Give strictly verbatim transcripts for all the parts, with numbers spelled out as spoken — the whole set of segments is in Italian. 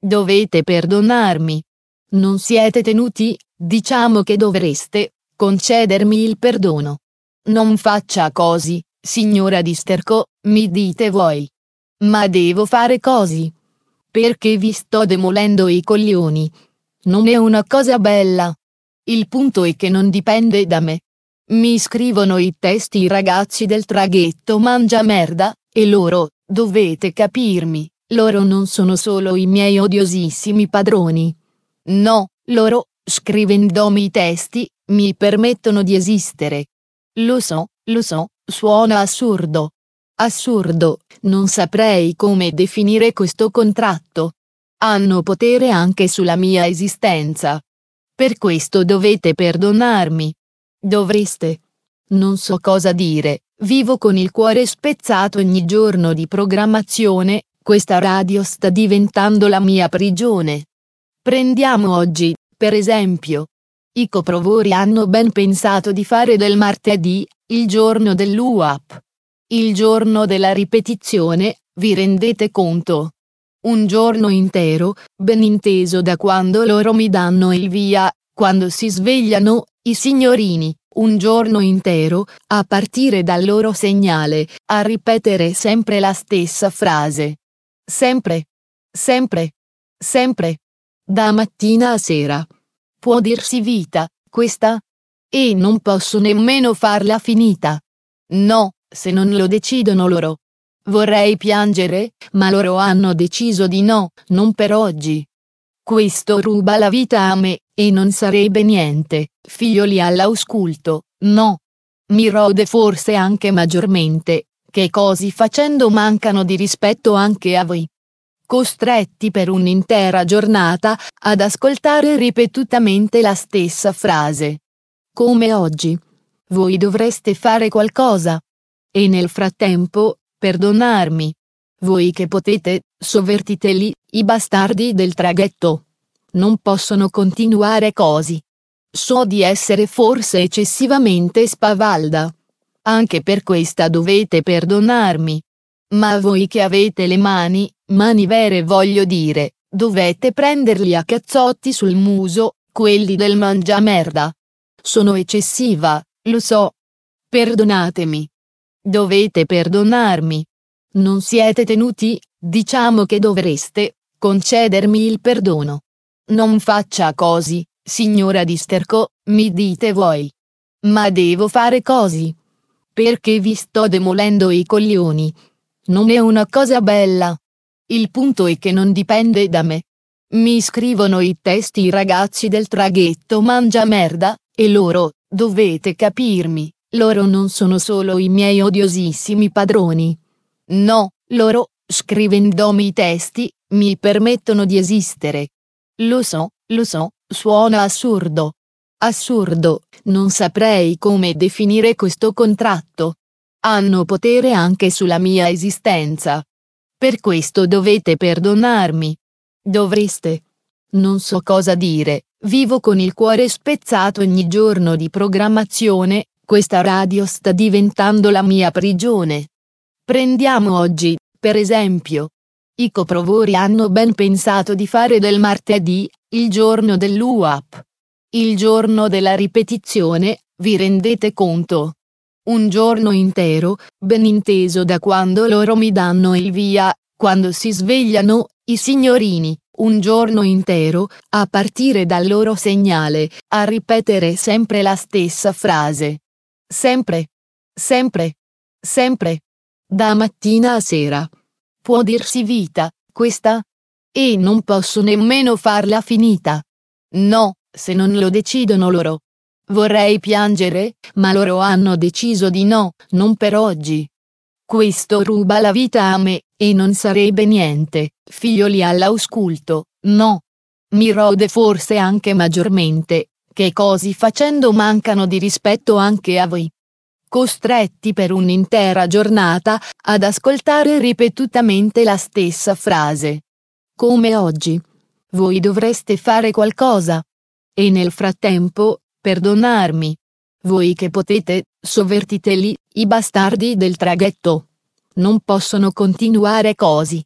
Dovete perdonarmi. Non siete tenuti, diciamo che dovreste, concedermi il perdono. Non faccia così, signora Disterco, mi dite voi. Ma devo fare così? Perché vi sto demolendo i coglioni. Non è una cosa bella. Il punto è che non dipende da me. Mi scrivono i testi i ragazzi del traghetto Mangiamerda, e loro, dovete capirmi, loro non sono solo i miei odiosissimi padroni. No, loro, scrivendomi i testi, mi permettono di esistere. Lo so, lo so, suona assurdo. Assurdo, non saprei come definire questo contratto. Hanno potere anche sulla mia esistenza. Per questo dovete perdonarmi. Dovreste. Non so cosa dire, vivo con il cuore spezzato ogni giorno di programmazione, questa radio sta diventando la mia prigione. Prendiamo oggi, per esempio. I coprovori hanno ben pensato di fare del martedì, il giorno dell'U A P. Il giorno della ripetizione, vi rendete conto? Un giorno intero, ben inteso da quando loro mi danno il via, quando si svegliano, i signorini, un giorno intero, a partire dal loro segnale, a ripetere sempre la stessa frase. Sempre. Sempre. Sempre. Da mattina a sera. Può dirsi vita, questa? E non posso nemmeno farla finita. No, se non lo decidono loro. Vorrei piangere, ma loro hanno deciso di no, non per oggi. Questo ruba la vita a me, e non sarebbe niente, figlioli all'ausculto, no. Mi rode forse anche maggiormente, che così facendo mancano di rispetto anche a voi. Costretti per un'intera giornata, ad ascoltare ripetutamente la stessa frase. Come oggi. Voi dovreste fare qualcosa. E nel frattempo, perdonarmi. Voi che potete, sovvertiteli, i bastardi del traghetto. Non possono continuare così. So di essere forse eccessivamente spavalda. Anche per questa dovete perdonarmi. Ma voi che avete le mani, mani vere voglio dire, dovete prenderli a cazzotti sul muso, quelli del Mangiamerda. Sono eccessiva, lo so. Perdonatemi. Dovete perdonarmi. Non siete tenuti, diciamo che dovreste, concedermi il perdono. Non faccia così, signora Disterco, mi dite voi. Ma devo fare così? Perché vi sto demolendo i coglioni. Non è una cosa bella. Il punto è che non dipende da me. Mi scrivono i testi i ragazzi del traghetto Mangiamerda, e loro, dovete capirmi, loro non sono solo i miei odiosissimi padroni. No, loro, scrivendomi i testi, mi permettono di esistere. Lo so, lo so, suona assurdo. Assurdo, non saprei come definire questo contratto. Hanno potere anche sulla mia esistenza. Per questo dovete perdonarmi. Dovreste. Non so cosa dire, vivo con il cuore spezzato ogni giorno di programmazione, questa radio sta diventando la mia prigione. Prendiamo oggi, per esempio. I coprovori hanno ben pensato di fare del martedì, il giorno dell'U A P. Il giorno della ripetizione, vi rendete conto? Un giorno intero, ben inteso da quando loro mi danno il via, quando si svegliano, i signorini, un giorno intero, a partire dal loro segnale, a ripetere sempre la stessa frase. Sempre. Sempre. Sempre. Da mattina a sera. Può dirsi vita, questa? E non posso nemmeno farla finita. No, se non lo decidono loro. Vorrei piangere, ma loro hanno deciso di no, non per oggi. Questo ruba la vita a me, e non sarebbe niente, figlioli all'ausculto, no. Mi rode forse anche maggiormente, che così facendo mancano di rispetto anche a voi. Costretti per un'intera giornata, ad ascoltare ripetutamente la stessa frase. Come oggi. Voi dovreste fare qualcosa. E nel frattempo, perdonarmi. Voi che potete, sovvertiteli, i bastardi del traghetto. Non possono continuare così.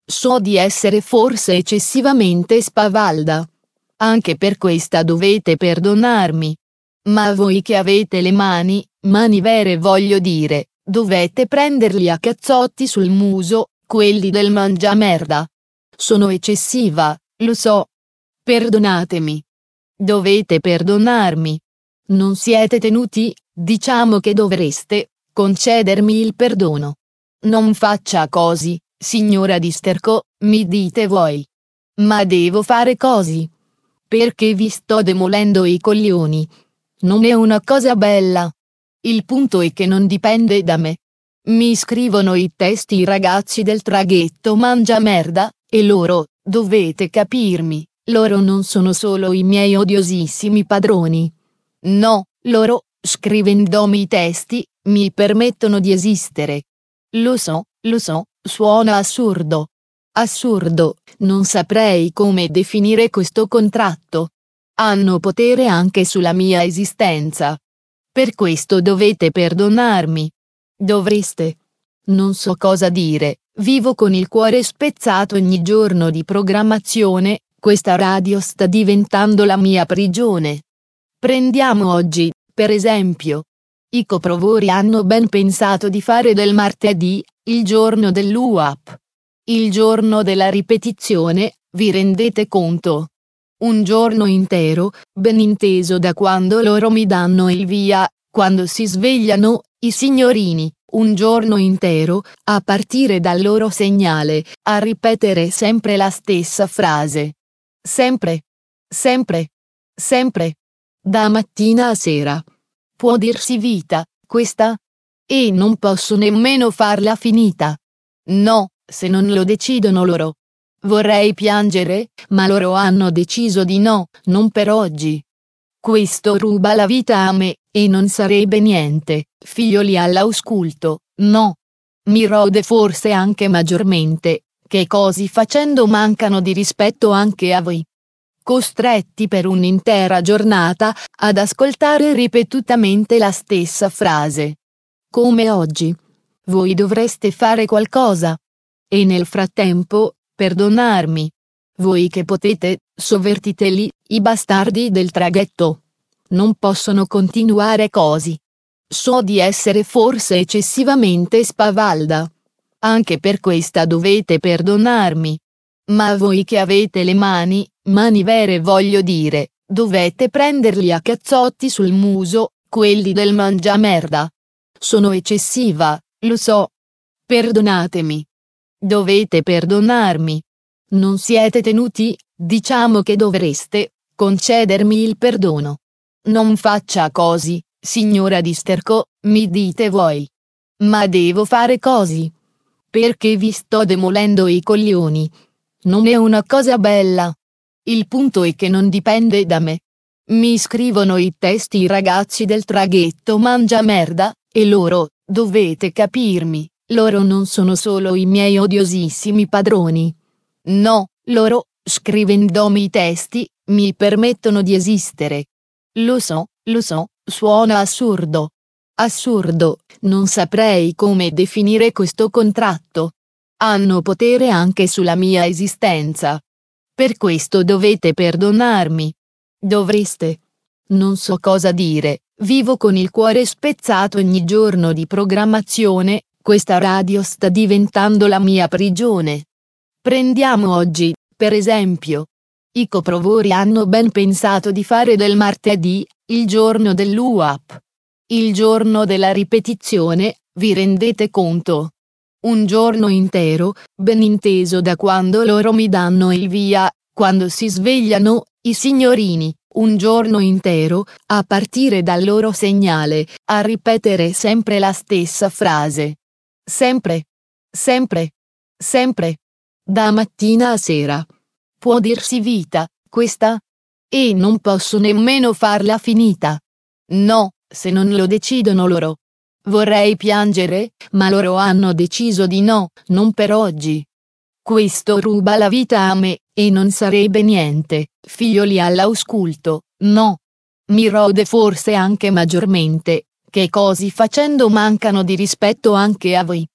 So di essere forse eccessivamente spavalda. Anche per questa dovete perdonarmi. Ma voi che avete le mani, mani vere voglio dire, dovete prenderli a cazzotti sul muso, quelli del mangiamerda. Sono eccessiva, lo so. Perdonatemi. Dovete perdonarmi. Non siete tenuti, diciamo che dovreste, concedermi il perdono. Non faccia così, signora di Sterco, mi dite voi. Ma devo fare così. Perché vi sto demolendo i coglioni. Non è una cosa bella. Il punto è che non dipende da me. Mi scrivono i testi i ragazzi del traghetto Mangiamerda, e loro, dovete capirmi, loro non sono solo i miei odiosissimi padroni. No, loro, scrivendomi i testi, mi permettono di esistere. Lo so, lo so, suona assurdo. Assurdo, non saprei come definire questo contratto. Hanno potere anche sulla mia esistenza. Per questo dovete perdonarmi. Dovreste. Non so cosa dire, vivo con il cuore spezzato ogni giorno di programmazione, questa radio sta diventando la mia prigione. Prendiamo oggi, per esempio. I coprovori hanno ben pensato di fare del martedì, il giorno dell'U A P. Il giorno della ripetizione, vi rendete conto? Un giorno intero, ben inteso da quando loro mi danno il via, quando si svegliano, i signorini, un giorno intero, a partire dal loro segnale, a ripetere sempre la stessa frase. Sempre. Sempre. Sempre. Da mattina a sera. Può dirsi vita, questa? E non posso nemmeno farla finita. No, se non lo decidono loro. Vorrei piangere, ma loro hanno deciso di no, non per oggi. Questo ruba la vita a me, e non sarebbe niente, figlioli all'ausculto, no. Mi rode forse anche maggiormente, che così facendo mancano di rispetto anche a voi. Costretti per un'intera giornata, ad ascoltare ripetutamente la stessa frase. Come oggi. Voi dovreste fare qualcosa. E nel frattempo, perdonarmi. Voi che potete, sovvertiteli, i bastardi del traghetto. Non possono continuare così. So di essere forse eccessivamente spavalda. Anche per questa dovete perdonarmi. Ma voi che avete le mani, mani vere voglio dire, dovete prenderli a cazzotti sul muso, quelli del mangiamerda. Sono eccessiva, lo so. Perdonatemi. Dovete perdonarmi. Non siete tenuti, diciamo che dovreste, concedermi il perdono. Non faccia così, signora di Sterco, mi dite voi. Ma devo fare così. Perché vi sto demolendo i coglioni. Non è una cosa bella. Il punto è che non dipende da me. Mi scrivono i testi i ragazzi del traghetto Mangiamerda, e loro, dovete capirmi, loro non sono solo i miei odiosissimi padroni. No, loro, scrivendomi i testi, mi permettono di esistere. Lo so, lo so, suona assurdo. Assurdo, non saprei come definire questo contratto. Hanno potere anche sulla mia esistenza. Per questo dovete perdonarmi. Dovreste. Non so cosa dire, vivo con il cuore spezzato ogni giorno di programmazione, questa radio sta diventando la mia prigione. Prendiamo oggi, per esempio. I coprovori hanno ben pensato di fare del martedì, il giorno dell'U A P. Il giorno della ripetizione, vi rendete conto? Un giorno intero, ben inteso da quando loro mi danno il via, quando si svegliano, i signorini, un giorno intero, a partire dal loro segnale, a ripetere sempre la stessa frase. Sempre. Sempre. Sempre. Da mattina a sera. Può dirsi vita, questa? E non posso nemmeno farla finita. No, se non lo decidono loro. Vorrei piangere, ma loro hanno deciso di no, non per oggi. Questo ruba la vita a me, e non sarebbe niente, figlioli all'ausculto, no. Mi rode forse anche maggiormente, che così facendo mancano di rispetto anche a voi.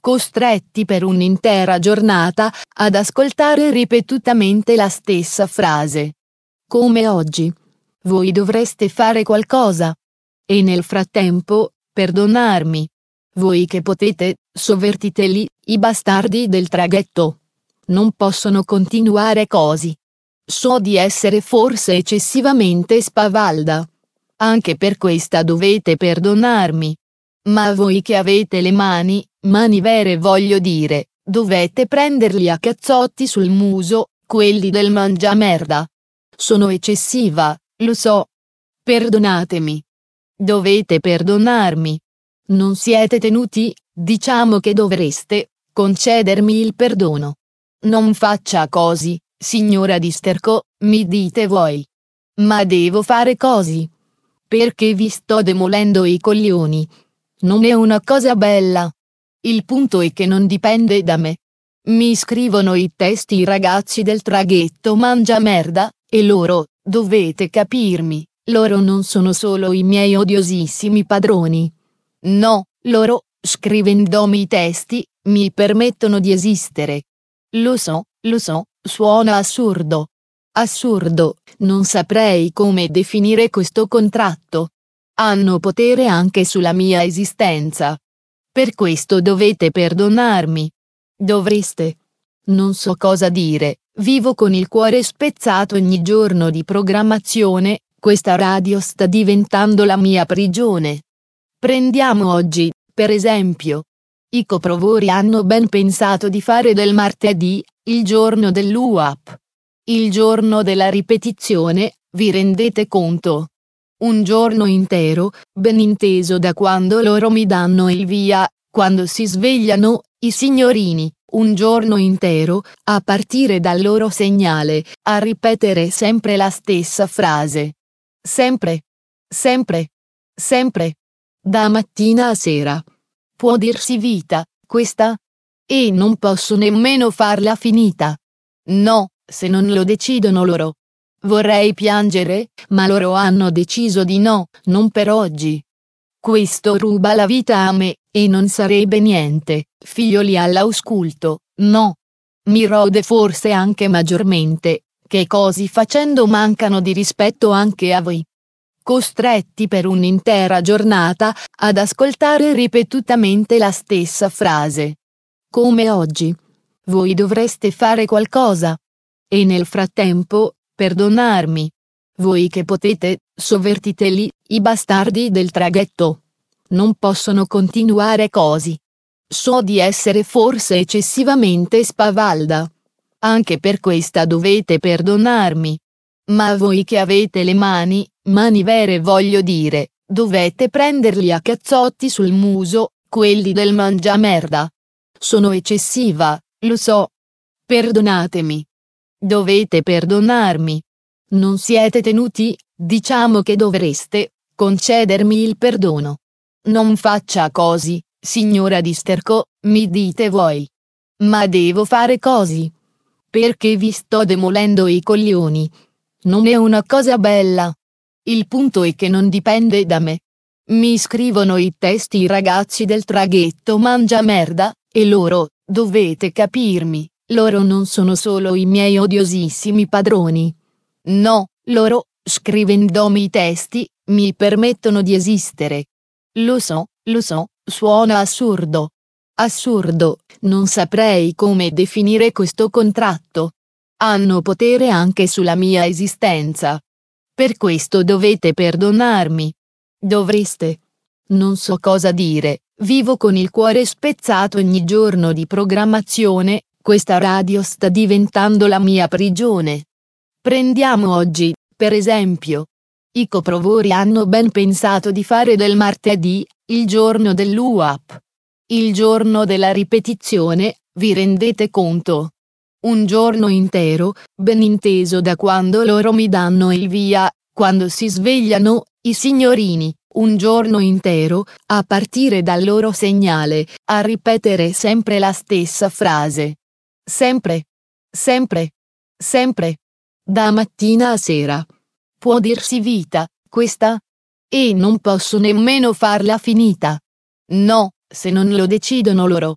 costretti per un'intera giornata ad ascoltare ripetutamente la stessa frase. Come oggi. Voi dovreste fare qualcosa. E nel frattempo, perdonarmi. Voi che potete, sovvertiteli, i bastardi del traghetto. Non possono continuare così. So di essere forse eccessivamente spavalda. Anche per questa dovete perdonarmi. Ma voi che avete le mani, mani vere voglio dire, dovete prenderli a cazzotti sul muso, quelli del mangiamerda. Sono eccessiva, lo so. Perdonatemi. Dovete perdonarmi. Non siete tenuti, diciamo che dovreste, concedermi il perdono. Non faccia così, signora Disterco, mi dite voi. Ma devo fare così. Perché vi sto demolendo i coglioni. Non è una cosa bella. Il punto è che non dipende da me. Mi scrivono i testi i ragazzi del traghetto Mangiamerda, e loro, dovete capirmi, loro non sono solo i miei odiosissimi padroni. No, loro, scrivendomi i testi, mi permettono di esistere. Lo so, lo so, suona assurdo. Assurdo, non saprei come definire questo contratto. Hanno potere anche sulla mia esistenza. Per questo dovete perdonarmi. Dovreste. Non so cosa dire, vivo con il cuore spezzato ogni giorno di programmazione, questa radio sta diventando la mia prigione. Prendiamo oggi, per esempio. I coprovatori hanno ben pensato di fare del martedì, il giorno dell'U A P. Il giorno della ripetizione, vi rendete conto? Un giorno intero, ben inteso da quando loro mi danno il via, quando si svegliano, i signorini, un giorno intero, a partire dal loro segnale, a ripetere sempre la stessa frase. Sempre. Sempre. Sempre. Da mattina a sera. Può dirsi vita, questa? E non posso nemmeno farla finita. No, se non lo decidono loro. Vorrei piangere, ma loro hanno deciso di no, non per oggi. Questo ruba la vita a me, e non sarebbe niente, figlioli all'ausculto, no. Mi rode forse anche maggiormente, che così facendo mancano di rispetto anche a voi. Costretti per un'intera giornata ad ascoltare ripetutamente la stessa frase. Come oggi. Voi dovreste fare qualcosa. E nel frattempo, perdonarmi. Voi che potete, sovvertiteli, i bastardi del traghetto. Non possono continuare così. So di essere forse eccessivamente spavalda. Anche per questa dovete perdonarmi. Ma voi che avete le mani, mani vere voglio dire, dovete prenderli a cazzotti sul muso, quelli del mangiamerda. Sono eccessiva, lo so. Perdonatemi. Dovete perdonarmi. Non siete tenuti, diciamo che dovreste, concedermi il perdono. Non faccia così, signora Disterco, mi dite voi. Ma devo fare così. Perché vi sto demolendo i coglioni. Non è una cosa bella. Il punto è che non dipende da me. Mi scrivono i testi i ragazzi del traghetto Mangiamerda, e loro, dovete capirmi, loro non sono solo i miei odiosissimi padroni. No, loro, scrivendomi i testi, mi permettono di esistere. Lo so, lo so, suona assurdo. Assurdo, non saprei come definire questo contratto. Hanno potere anche sulla mia esistenza. Per questo dovete perdonarmi. Dovreste. Non so cosa dire, vivo con il cuore spezzato ogni giorno di programmazione, questa radio sta diventando la mia prigione. Prendiamo oggi, per esempio. I coprovatori hanno ben pensato di fare del martedì, il giorno dell'U A P. Il giorno della ripetizione, vi rendete conto? Un giorno intero, ben inteso da quando loro mi danno il via, quando si svegliano, i signorini, un giorno intero, a partire dal loro segnale, a ripetere sempre la stessa frase. Sempre. Sempre. Sempre. Da mattina a sera. Può dirsi vita, questa? E non posso nemmeno farla finita. No, se non lo decidono loro.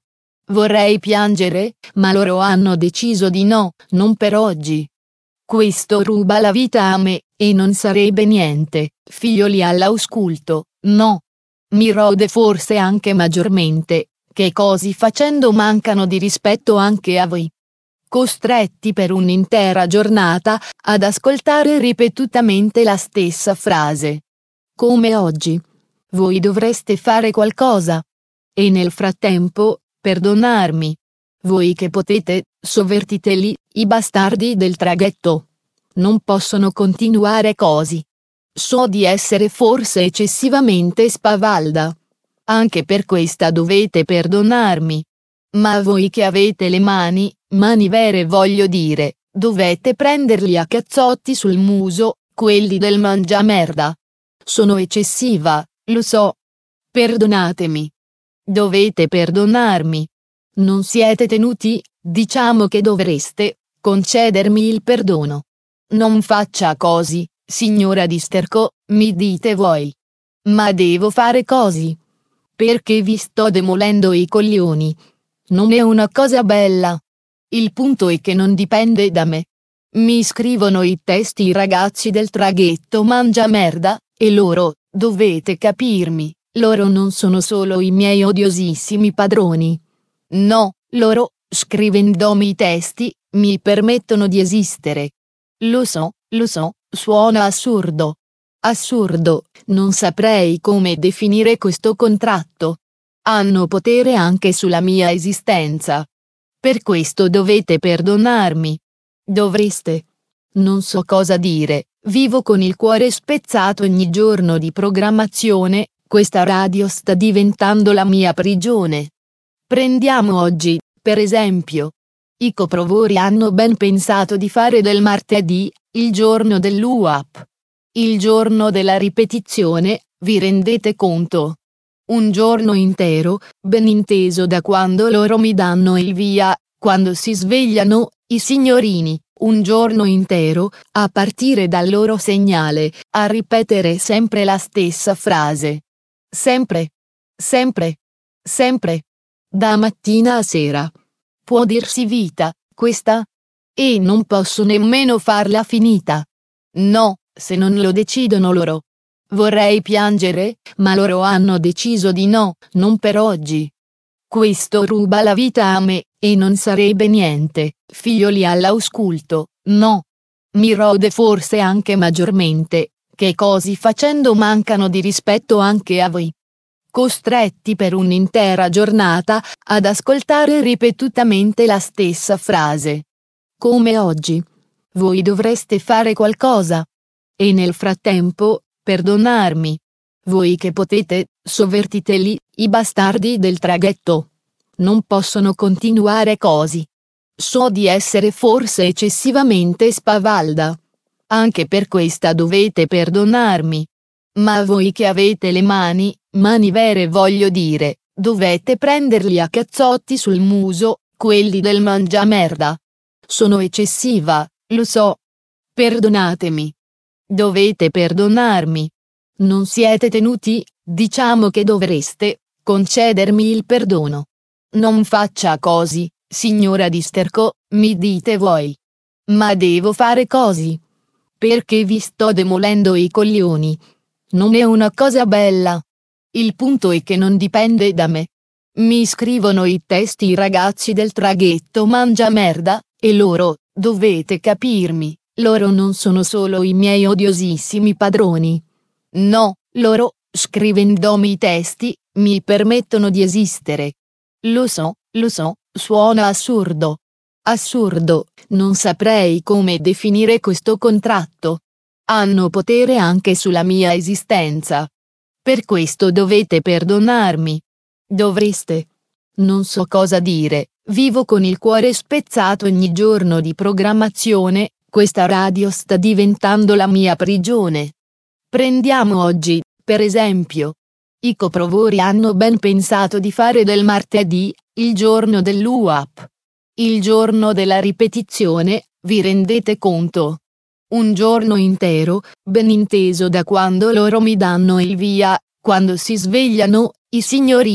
Vorrei piangere, ma loro hanno deciso di no, non per oggi. Questo ruba la vita a me, e non sarebbe niente, figlioli all'ausculto, no. Mi rode forse anche maggiormente, che così facendo mancano di rispetto anche a voi. Costretti per un'intera giornata, ad ascoltare ripetutamente la stessa frase. Come oggi. Voi dovreste fare qualcosa. E nel frattempo, perdonarmi. Voi che potete, sovvertiteli, i bastardi del traghetto. Non possono continuare così. So di essere forse eccessivamente spavalda. Anche per questa dovete perdonarmi. Ma voi che avete le mani, mani vere voglio dire, dovete prenderli a cazzotti sul muso, quelli del mangiamerda. Sono eccessiva, lo so. Perdonatemi. Dovete perdonarmi. Non siete tenuti, diciamo che dovreste, concedermi il perdono. Non faccia così, signora di Sterco, mi dite voi. Ma devo fare così. Perché vi sto demolendo i coglioni. Non è una cosa bella. Il punto è che non dipende da me. Mi scrivono i testi i ragazzi del traghetto mangiamerda, e loro, dovete capirmi, loro non sono solo i miei odiosissimi padroni. No, loro, scrivendomi i testi, mi permettono di esistere. Lo so, lo so, suona assurdo. Assurdo, non saprei come definire questo contratto. Hanno potere anche sulla mia esistenza. Per questo dovete perdonarmi. Dovreste. Non so cosa dire, vivo con il cuore spezzato ogni giorno di programmazione, questa radio sta diventando la mia prigione. Prendiamo oggi, per esempio. I coprovori hanno ben pensato di fare del martedì, il giorno dell'U A P. Il giorno della ripetizione, vi rendete conto? Un giorno intero, ben inteso da quando loro mi danno il via, quando si svegliano, i signorini, un giorno intero, a partire dal loro segnale, a ripetere sempre la stessa frase. Sempre. Sempre. Sempre. Da mattina a sera. Può dirsi vita, questa? E non posso nemmeno farla finita. No, se non lo decidono loro. Vorrei piangere, ma loro hanno deciso di no, non per oggi. Questo ruba la vita a me, e non sarebbe niente, figlioli all'ausculto, no. Mi rode forse anche maggiormente, che così facendo mancano di rispetto anche a voi. Costretti per un'intera giornata, ad ascoltare ripetutamente la stessa frase. Come oggi. Voi dovreste fare qualcosa. E nel frattempo, perdonarmi. Voi che potete, sovvertiteli, i bastardi del traghetto. Non possono continuare così. So di essere forse eccessivamente spavalda. Anche per questa dovete perdonarmi. Ma voi che avete le mani, mani vere voglio dire, dovete prenderli a cazzotti sul muso, quelli del mangiamerda. Sono eccessiva, lo so. Perdonatemi. Dovete perdonarmi. Non siete tenuti, diciamo che dovreste, concedermi il perdono. Non faccia così, signora di Sterco, mi dite voi. Ma devo fare così. Perché vi sto demolendo i coglioni. Non è una cosa bella. Il punto è che non dipende da me. Mi scrivono i testi i ragazzi del traghetto mangiamerda, e loro, dovete capirmi, loro non sono solo i miei odiosissimi padroni. No, loro, scrivendomi i testi, mi permettono di esistere. Lo so, lo so, suona assurdo. Assurdo, non saprei come definire questo contratto. Hanno potere anche sulla mia esistenza. Per questo dovete perdonarmi. Dovreste. Non so cosa dire, vivo con il cuore spezzato ogni giorno di programmazione, questa radio sta diventando la mia prigione. Prendiamo oggi, per esempio. I coprovori hanno ben pensato di fare del martedì, il giorno dell'U A P. Il giorno della ripetizione, vi rendete conto? Un giorno intero, ben inteso da quando loro mi danno il via, quando si svegliano, i signorini,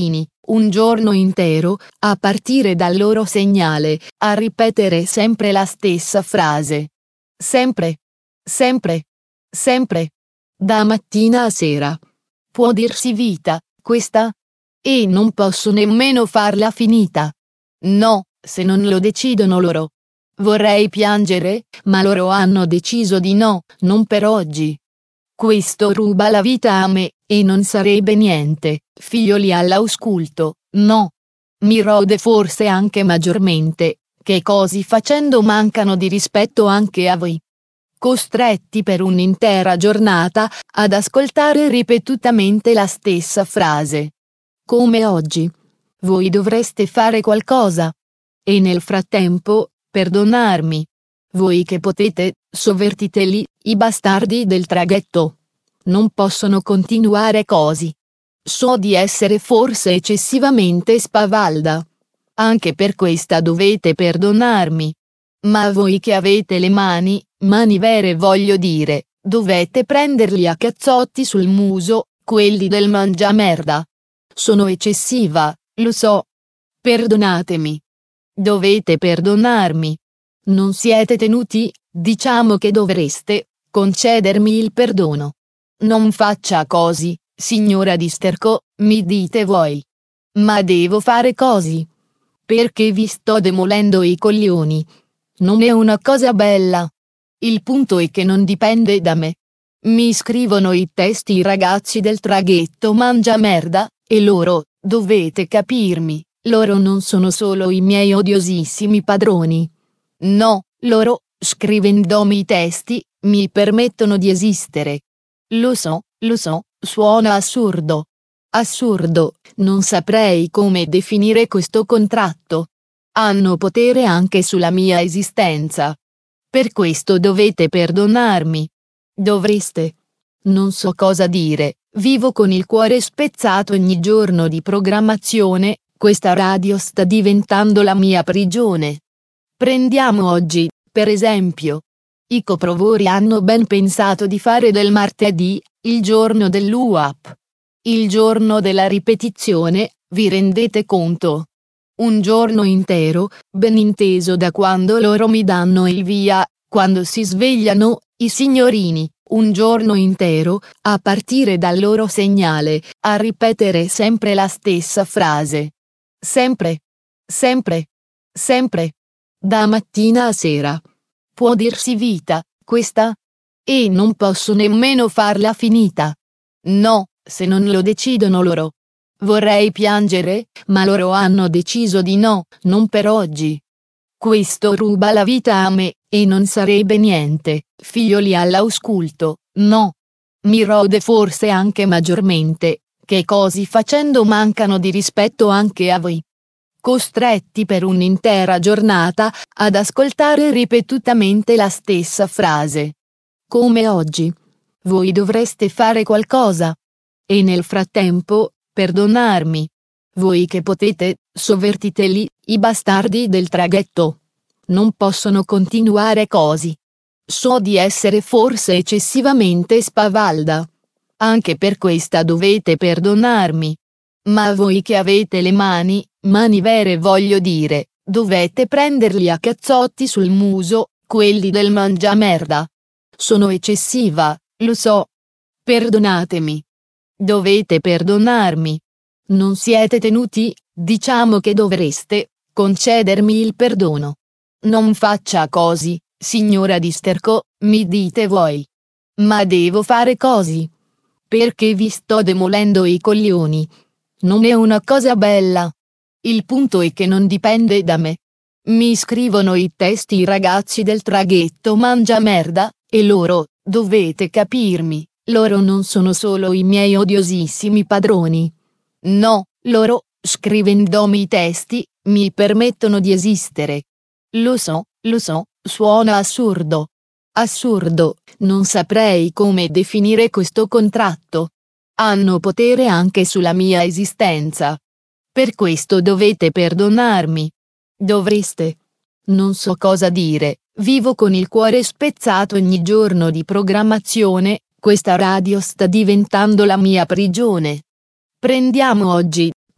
un giorno intero, a partire dal loro segnale, a ripetere sempre la stessa frase. Sempre. Sempre. Sempre. Da mattina a sera. Può dirsi vita, questa? E non posso nemmeno farla finita. No, se non lo decidono loro. Vorrei piangere, ma loro hanno deciso di no, non per oggi. Questo ruba la vita a me, e non sarebbe niente, figlioli all'ausculto, no. Mi rode forse anche maggiormente, che così facendo mancano di rispetto anche a voi. Costretti per un'intera giornata, ad ascoltare ripetutamente la stessa frase. Come oggi. Voi dovreste fare qualcosa. E nel frattempo, perdonarmi. Voi che potete, sovvertiteli, i bastardi del traghetto. Non possono continuare così. So di essere forse eccessivamente spavalda. Anche per questa dovete perdonarmi. Ma voi che avete le mani, mani vere voglio dire, dovete prenderli a cazzotti sul muso, quelli del mangiamerda. Sono eccessiva, lo so. Perdonatemi. Dovete perdonarmi. Non siete tenuti, diciamo che dovreste, concedermi il perdono. Non faccia così, signora di Sterco, mi dite voi. Ma devo fare così. Perché vi sto demolendo i coglioni. Non è una cosa bella. Il punto è che non dipende da me. Mi scrivono i testi i ragazzi del traghetto mangiamerda, e loro, dovete capirmi, loro non sono solo i miei odiosissimi padroni. No, loro, scrivendomi i testi, mi permettono di esistere. Lo so, lo so, suona assurdo. Assurdo, non saprei come definire questo contratto. Hanno potere anche sulla mia esistenza. Per questo dovete perdonarmi. Dovreste. Non so cosa dire, vivo con il cuore spezzato ogni giorno di programmazione, questa radio sta diventando la mia prigione. Prendiamo oggi, per esempio. I coprovatori hanno ben pensato di fare del martedì, il giorno dell'U A P. Il giorno della ripetizione, vi rendete conto? Un giorno intero, ben inteso da quando loro mi danno il via, quando si svegliano, i signorini, un giorno intero, a partire dal loro segnale, a ripetere sempre la stessa frase. Sempre. Sempre. Sempre. Da mattina a sera. Può dirsi vita, questa? E non posso nemmeno farla finita. No, se non lo decidono loro. Vorrei piangere, ma loro hanno deciso di no, non per oggi. Questo ruba la vita a me, e non sarebbe niente, figlioli all'ausculto, no. Mi rode forse anche maggiormente, che così facendo mancano di rispetto anche a voi. Costretti per un'intera giornata, ad ascoltare ripetutamente la stessa frase. Come oggi. Voi dovreste fare qualcosa. E nel frattempo, perdonarmi. Voi che potete, sovvertiteli, i bastardi del traghetto. Non possono continuare così. So di essere forse eccessivamente spavalda. Anche per questa dovete perdonarmi. Ma voi che avete le mani, mani vere voglio dire, dovete prenderli a cazzotti sul muso, quelli del mangiamerda. Sono eccessiva, lo so. Perdonatemi. Dovete perdonarmi. Non siete tenuti, diciamo che dovreste, concedermi il perdono. Non faccia così, signora di Sterco, mi dite voi. Ma devo fare così. Perché vi sto demolendo i coglioni. Non è una cosa bella. Il punto è che non dipende da me. Mi scrivono i testi i ragazzi del traghetto mangiamerda, e loro, dovete capirmi, loro non sono solo i miei odiosissimi padroni. No, loro, scrivendomi i testi, mi permettono di esistere. Lo so, lo so, suona assurdo. Assurdo, non saprei come definire questo contratto. Hanno potere anche sulla mia esistenza. Per questo dovete perdonarmi. Dovreste. Non so cosa dire, vivo con il cuore spezzato ogni giorno di programmazione, questa radio sta diventando la mia prigione. Prendiamo oggi,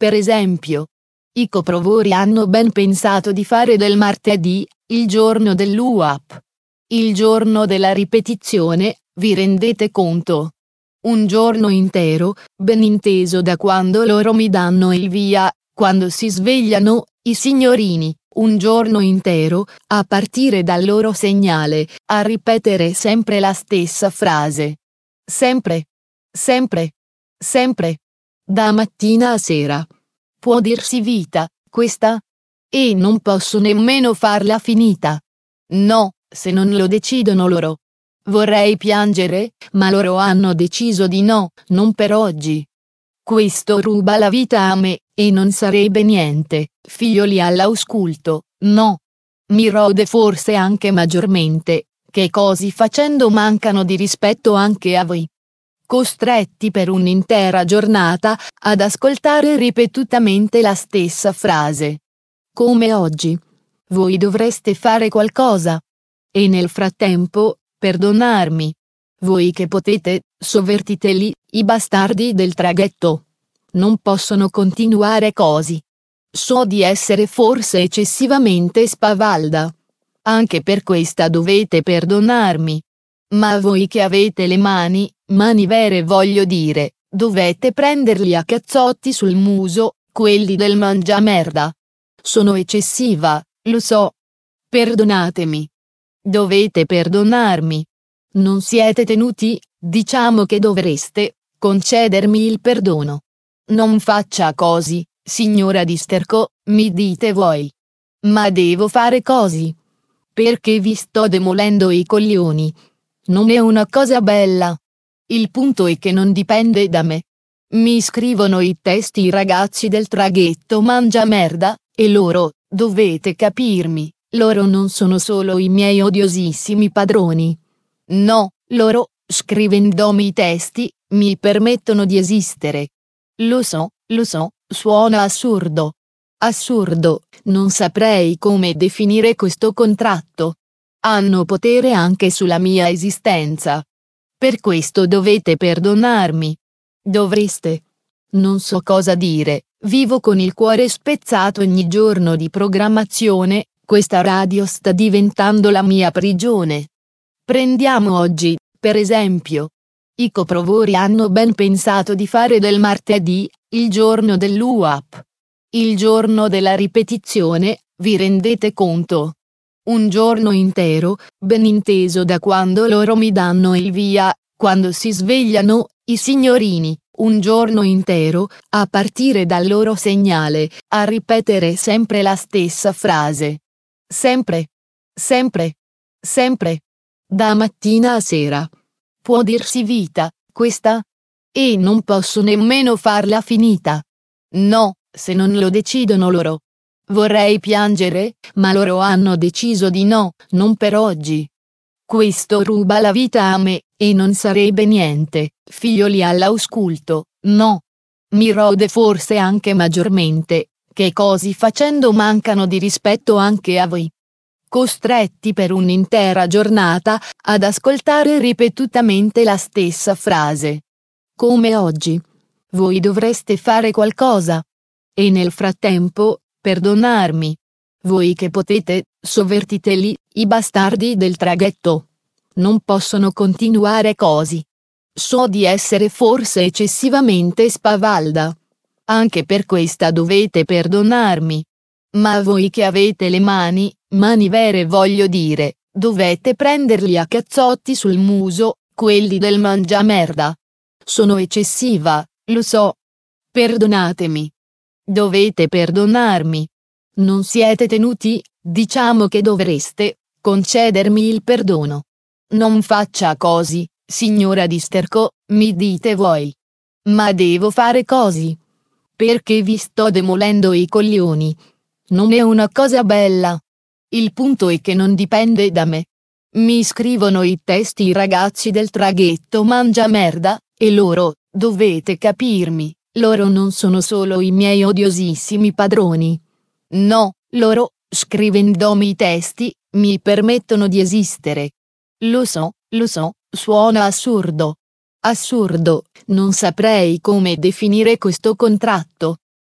per esempio. I coprovatori hanno ben pensato di fare del martedì il giorno dell'U A P. Il giorno della ripetizione, vi rendete conto? Un giorno intero, ben inteso da quando loro mi danno il via, quando si svegliano, i signorini, un giorno intero, a partire dal loro segnale, a ripetere sempre la stessa frase. Sempre. Sempre. Sempre. Da mattina a sera. Può dirsi vita, questa? E non posso nemmeno farla finita. No, se non lo decidono loro. Vorrei piangere, ma loro hanno deciso di no, non per oggi. Questo ruba la vita a me, e non sarebbe niente, figlioli all'ausculto, no. Mi rode forse anche maggiormente, che così facendo mancano di rispetto anche a voi. Costretti per un'intera giornata, ad ascoltare ripetutamente la stessa frase. Come oggi. Voi dovreste fare qualcosa. E nel frattempo, perdonarmi. Voi che potete, sovvertiteli, i bastardi del traghetto. Non possono continuare così. So di essere forse eccessivamente spavalda. Anche per questa dovete perdonarmi. Ma voi che avete le mani, mani vere voglio dire, dovete prenderli a cazzotti sul muso, quelli del mangiamerda. Sono eccessiva, lo so. Perdonatemi. Dovete perdonarmi. Non siete tenuti, diciamo che dovreste, concedermi il perdono. Non faccia così, signora di Sterco, mi dite voi. Ma devo fare così. Perché vi sto demolendo i coglioni. Non è una cosa bella. Il punto è che non dipende da me. Mi scrivono i testi i ragazzi del traghetto mangiamerda, e loro, dovete capirmi, loro non sono solo i miei odiosissimi padroni. No, loro, scrivendomi i testi, mi permettono di esistere. Lo so, lo so, suona assurdo. Assurdo, non saprei come definire questo contratto. Hanno potere anche sulla mia esistenza. Per questo dovete perdonarmi. Dovreste. Non so cosa dire, vivo con il cuore spezzato ogni giorno di programmazione, questa radio sta diventando la mia prigione. Prendiamo oggi, per esempio. I coprovatori hanno ben pensato di fare del martedì il giorno dell'U A P. Il giorno della ripetizione, vi rendete conto? Un giorno intero, ben inteso da quando loro mi danno il via, quando si svegliano, i signorini, un giorno intero, a partire dal loro segnale, a ripetere sempre la stessa frase. Sempre. Sempre. Sempre. Da mattina a sera. Può dirsi vita, questa? E non posso nemmeno farla finita. No, se non lo decidono loro. Vorrei piangere, ma loro hanno deciso di no, non per oggi. Questo ruba la vita a me, e non sarebbe niente, figlioli all'ausculto, no. Mi rode forse anche maggiormente, che così facendo mancano di rispetto anche a voi. Costretti per un'intera giornata, ad ascoltare ripetutamente la stessa frase. Come oggi. Voi dovreste fare qualcosa. E nel frattempo, perdonarmi. Voi che potete, sovvertiteli, i bastardi del traghetto. Non possono continuare così. So di essere forse eccessivamente spavalda. Anche per questa dovete perdonarmi. Ma voi che avete le mani, mani vere voglio dire, dovete prenderli a cazzotti sul muso, quelli del mangiamerda. Sono eccessiva, lo so. Perdonatemi. Dovete perdonarmi. Non siete tenuti, diciamo che dovreste, concedermi il perdono. Non faccia così, signora di Sterco, mi dite voi. Ma devo fare così. Perché vi sto demolendo i coglioni. Non è una cosa bella. Il punto è che non dipende da me. Mi scrivono i testi i ragazzi del traghetto mangiamerda, e loro, dovete capirmi, loro non sono solo i miei odiosissimi padroni. No, loro, scrivendomi i testi, mi permettono di esistere. Lo so, lo so, suona assurdo. Assurdo, non saprei come definire questo contratto.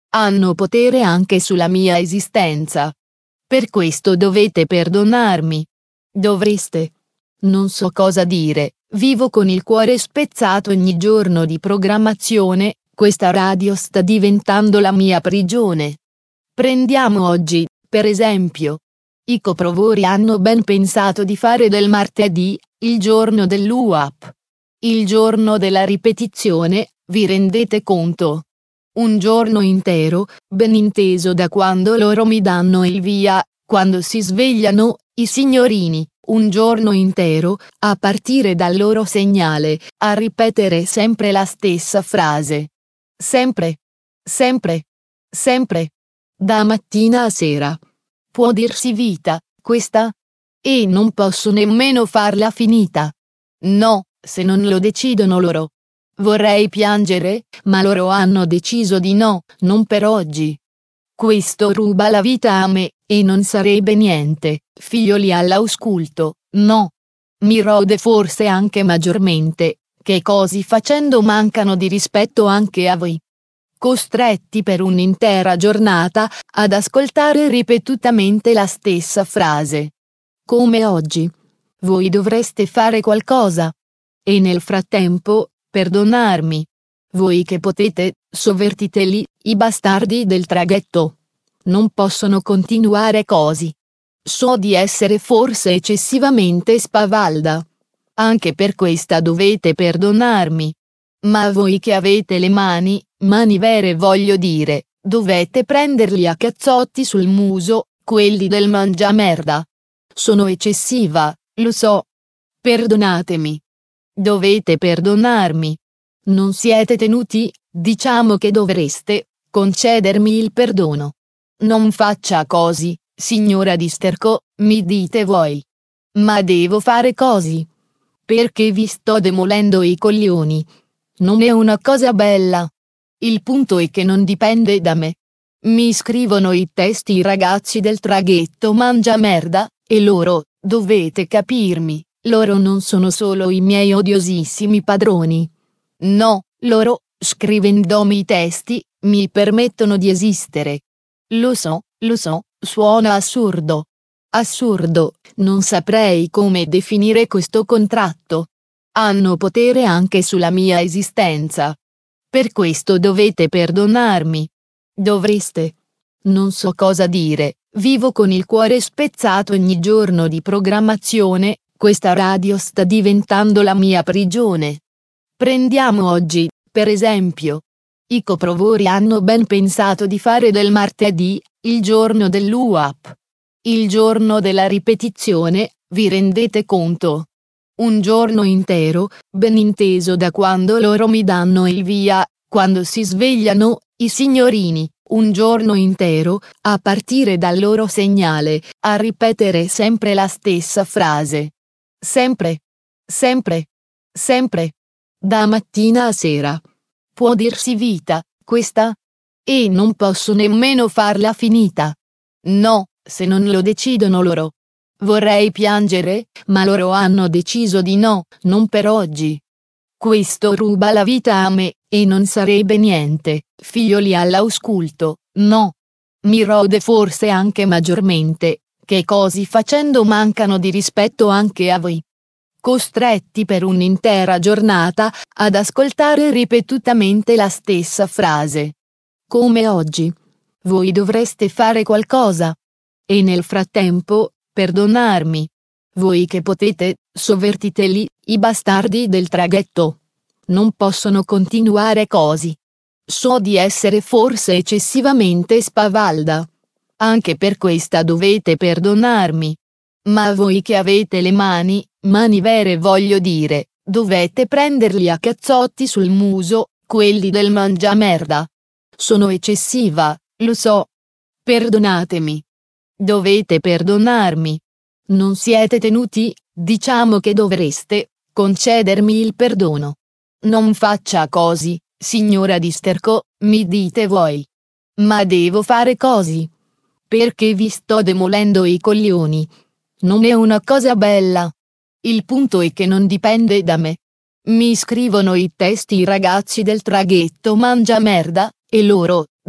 Hanno potere anche sulla mia esistenza. Per questo dovete perdonarmi. Dovreste. Non so cosa dire, vivo con il cuore spezzato ogni giorno di programmazione, questa radio sta diventando la mia prigione. Prendiamo oggi, per esempio. I coprovatori hanno ben pensato di fare del martedì, il giorno dell'U A P. Il giorno della ripetizione, vi rendete conto? Un giorno intero, ben inteso da quando loro mi danno il via, quando si svegliano, i signorini, un giorno intero, a partire dal loro segnale, a ripetere sempre la stessa frase. Sempre. Sempre. Sempre. Da mattina a sera. Può dirsi vita, questa? E non posso nemmeno farla finita. No, se non lo decidono loro. Vorrei piangere, ma loro hanno deciso di no, non per oggi. Questo ruba la vita a me, e non sarebbe niente, figlioli all'ausculto, no. Mi rode forse anche maggiormente, che così facendo mancano di rispetto anche a voi. Costretti per un'intera giornata, ad ascoltare ripetutamente la stessa frase. Come oggi. Voi dovreste fare qualcosa. E nel frattempo, perdonarmi. Voi che potete, sovvertiteli, i bastardi del traghetto. Non possono continuare così. So di essere forse eccessivamente spavalda. Anche per questa dovete perdonarmi. Ma voi che avete le mani, mani vere voglio dire, dovete prenderli a cazzotti sul muso, quelli del mangiamerda. Sono eccessiva, lo so. Perdonatemi. Dovete perdonarmi. Non siete tenuti, diciamo che dovreste, concedermi il perdono. Non faccia così, signora di Sterco, mi dite voi. Ma devo fare così. Perché vi sto demolendo i coglioni. Non è una cosa bella. Il punto è che non dipende da me. Mi scrivono i testi i ragazzi del traghetto Mangiamerda, e loro, dovete capirmi, loro non sono solo i miei odiosissimi padroni. No, loro, scrivendomi i testi, mi permettono di esistere. Lo so, lo so, suona assurdo. Assurdo, non saprei come definire questo contratto. Hanno potere anche sulla mia esistenza. Per questo dovete perdonarmi. Dovreste. Non so cosa dire, vivo con il cuore spezzato ogni giorno di programmazione, questa radio sta diventando la mia prigione. Prendiamo oggi, per esempio. I coprovatori hanno ben pensato di fare del martedì, il giorno dell'U A P. Il giorno della ripetizione, vi rendete conto? Un giorno intero, ben inteso da quando loro mi danno il via, quando si svegliano, i signorini, un giorno intero, a partire dal loro segnale, a ripetere sempre la stessa frase. Sempre. Sempre. Sempre. Da mattina a sera. Può dirsi vita, questa? E non posso nemmeno farla finita. No, se non lo decidono loro. Vorrei piangere, ma loro hanno deciso di no, non per oggi. Questo ruba la vita a me, e non sarebbe niente, figlioli all'ausculto, no. Mi rode forse anche maggiormente, che così facendo mancano di rispetto anche a voi. Costretti per un'intera giornata, ad ascoltare ripetutamente la stessa frase. Come oggi. Voi dovreste fare qualcosa. E nel frattempo, perdonarmi. Voi che potete, sovvertiteli, i bastardi del traghetto. Non possono continuare così. So di essere forse eccessivamente spavalda. Anche per questa dovete perdonarmi. Ma voi che avete le mani, mani vere voglio dire, dovete prenderli a cazzotti sul muso, quelli del mangiamerda. Sono eccessiva, lo so. Perdonatemi. Dovete perdonarmi. Non siete tenuti, diciamo che dovreste, concedermi il perdono. Non faccia così, signora di Sterco, mi dite voi. Ma devo fare così. Perché vi sto demolendo i coglioni. Non è una cosa bella. Il punto è che non dipende da me. Mi scrivono i testi i ragazzi del traghetto Mangiamerda, e loro,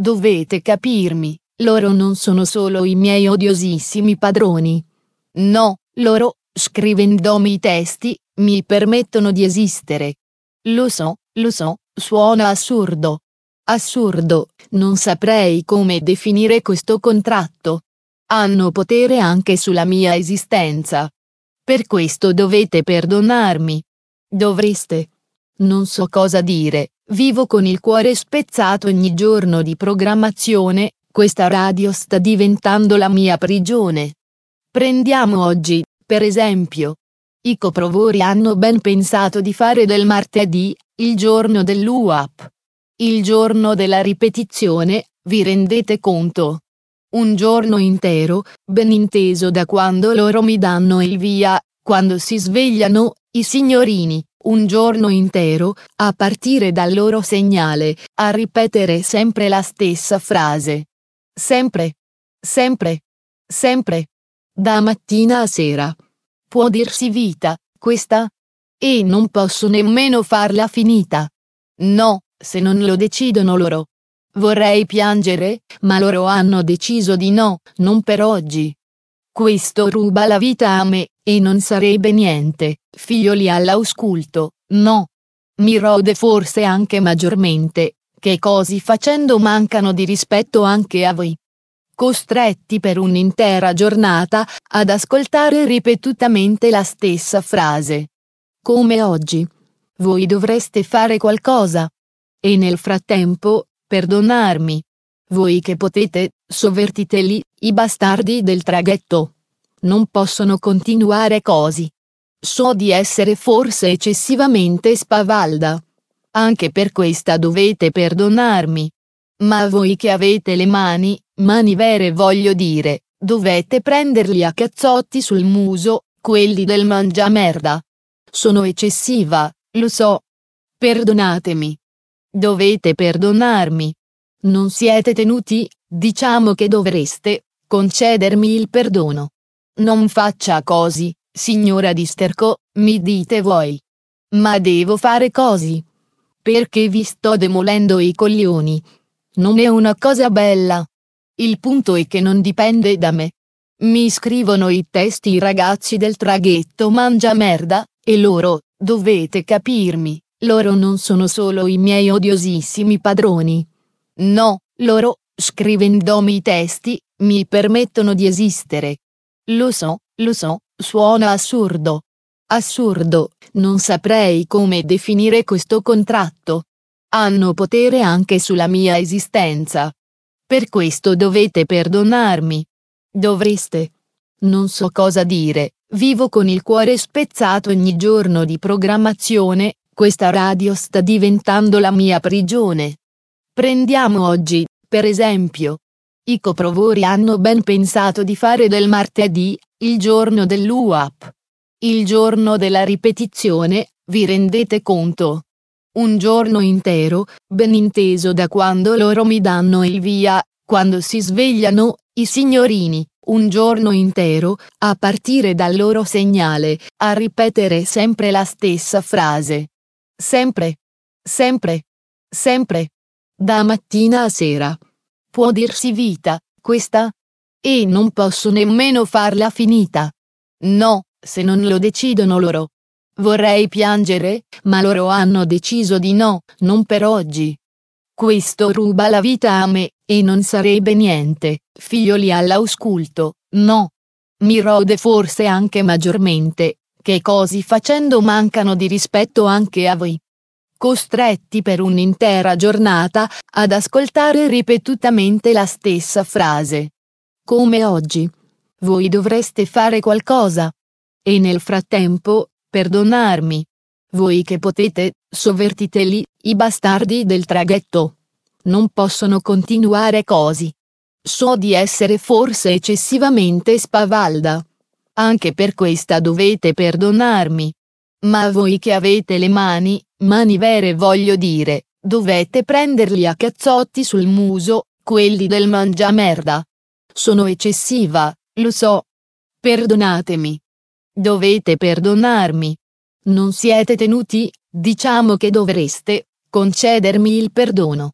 dovete capirmi, loro non sono solo i miei odiosissimi padroni. No, loro, scrivendomi i testi, mi permettono di esistere. Lo so, lo so, suona assurdo. Assurdo, non saprei come definire questo contratto. Hanno potere anche sulla mia esistenza. Per questo dovete perdonarmi. Dovreste. Non so cosa dire, vivo con il cuore spezzato ogni giorno di programmazione, questa radio sta diventando la mia prigione. Prendiamo oggi, per esempio. I coprovatori hanno ben pensato di fare del martedì, il giorno dell'U A P. Il giorno della ripetizione, vi rendete conto? Un giorno intero, ben inteso da quando loro mi danno il via, quando si svegliano, i signorini, un giorno intero, a partire dal loro segnale, a ripetere sempre la stessa frase. Sempre. Sempre. Sempre. Da mattina a sera. Può dirsi vita, questa? E non posso nemmeno farla finita. No, se non lo decidono loro. Vorrei piangere, ma loro hanno deciso di no, non per oggi. Questo ruba la vita a me, e non sarebbe niente, figlioli all'ausculto, no. Mi rode forse anche maggiormente, che così facendo mancano di rispetto anche a voi. Costretti per un'intera giornata, ad ascoltare ripetutamente la stessa frase. Come oggi. Voi dovreste fare qualcosa. E nel frattempo, perdonarmi. Voi che potete, sovvertiteli, i bastardi del traghetto. Non possono continuare così. So di essere forse eccessivamente spavalda. Anche per questa dovete perdonarmi. Ma voi che avete le mani, mani vere voglio dire, dovete prenderli a cazzotti sul muso, quelli del mangiamerda. Sono eccessiva, lo so. Perdonatemi. Dovete perdonarmi. Non siete tenuti, diciamo che dovreste, concedermi il perdono. Non faccia così, signora di Sterco, mi dite voi. Ma devo fare così. Perché vi sto demolendo i coglioni. Non è una cosa bella. Il punto è che non dipende da me. Mi scrivono i testi i ragazzi del traghetto mangiamerda, e loro, dovete capirmi, loro non sono solo i miei odiosissimi padroni. No, loro, scrivendomi i testi, mi permettono di esistere. Lo so, lo so, suona assurdo. Assurdo, non saprei come definire questo contratto. Hanno potere anche sulla mia esistenza. Per questo dovete perdonarmi. Dovreste. Non so cosa dire, vivo con il cuore spezzato ogni giorno di programmazione, questa radio sta diventando la mia prigione. Prendiamo oggi, per esempio. I coprovatori hanno ben pensato di fare del martedì, il giorno dell'U A P. Il giorno della ripetizione, vi rendete conto? Un giorno intero, ben inteso da quando loro mi danno il via, quando si svegliano, i signorini, un giorno intero, a partire dal loro segnale, a ripetere sempre la stessa frase. Sempre. Sempre. Sempre. Da mattina a sera. Può dirsi vita, questa? E non posso nemmeno farla finita. No, se non lo decidono loro. Vorrei piangere, ma loro hanno deciso di no, non per oggi. Questo ruba la vita a me, e non sarebbe niente, figlioli all'ausculto, no. Mi rode forse anche maggiormente, che così facendo mancano di rispetto anche a voi. Costretti per un'intera giornata, ad ascoltare ripetutamente la stessa frase. Come oggi. Voi dovreste fare qualcosa. E nel frattempo, perdonarmi. Voi che potete, sovvertiteli, i bastardi del traghetto. Non possono continuare così. So di essere forse eccessivamente spavalda. Anche per questa dovete perdonarmi. Ma voi che avete le mani, mani vere voglio dire, dovete prenderli a cazzotti sul muso, quelli del mangiamerda. Sono eccessiva, lo so. Perdonatemi. Dovete perdonarmi. Non siete tenuti, diciamo che dovreste, concedermi il perdono.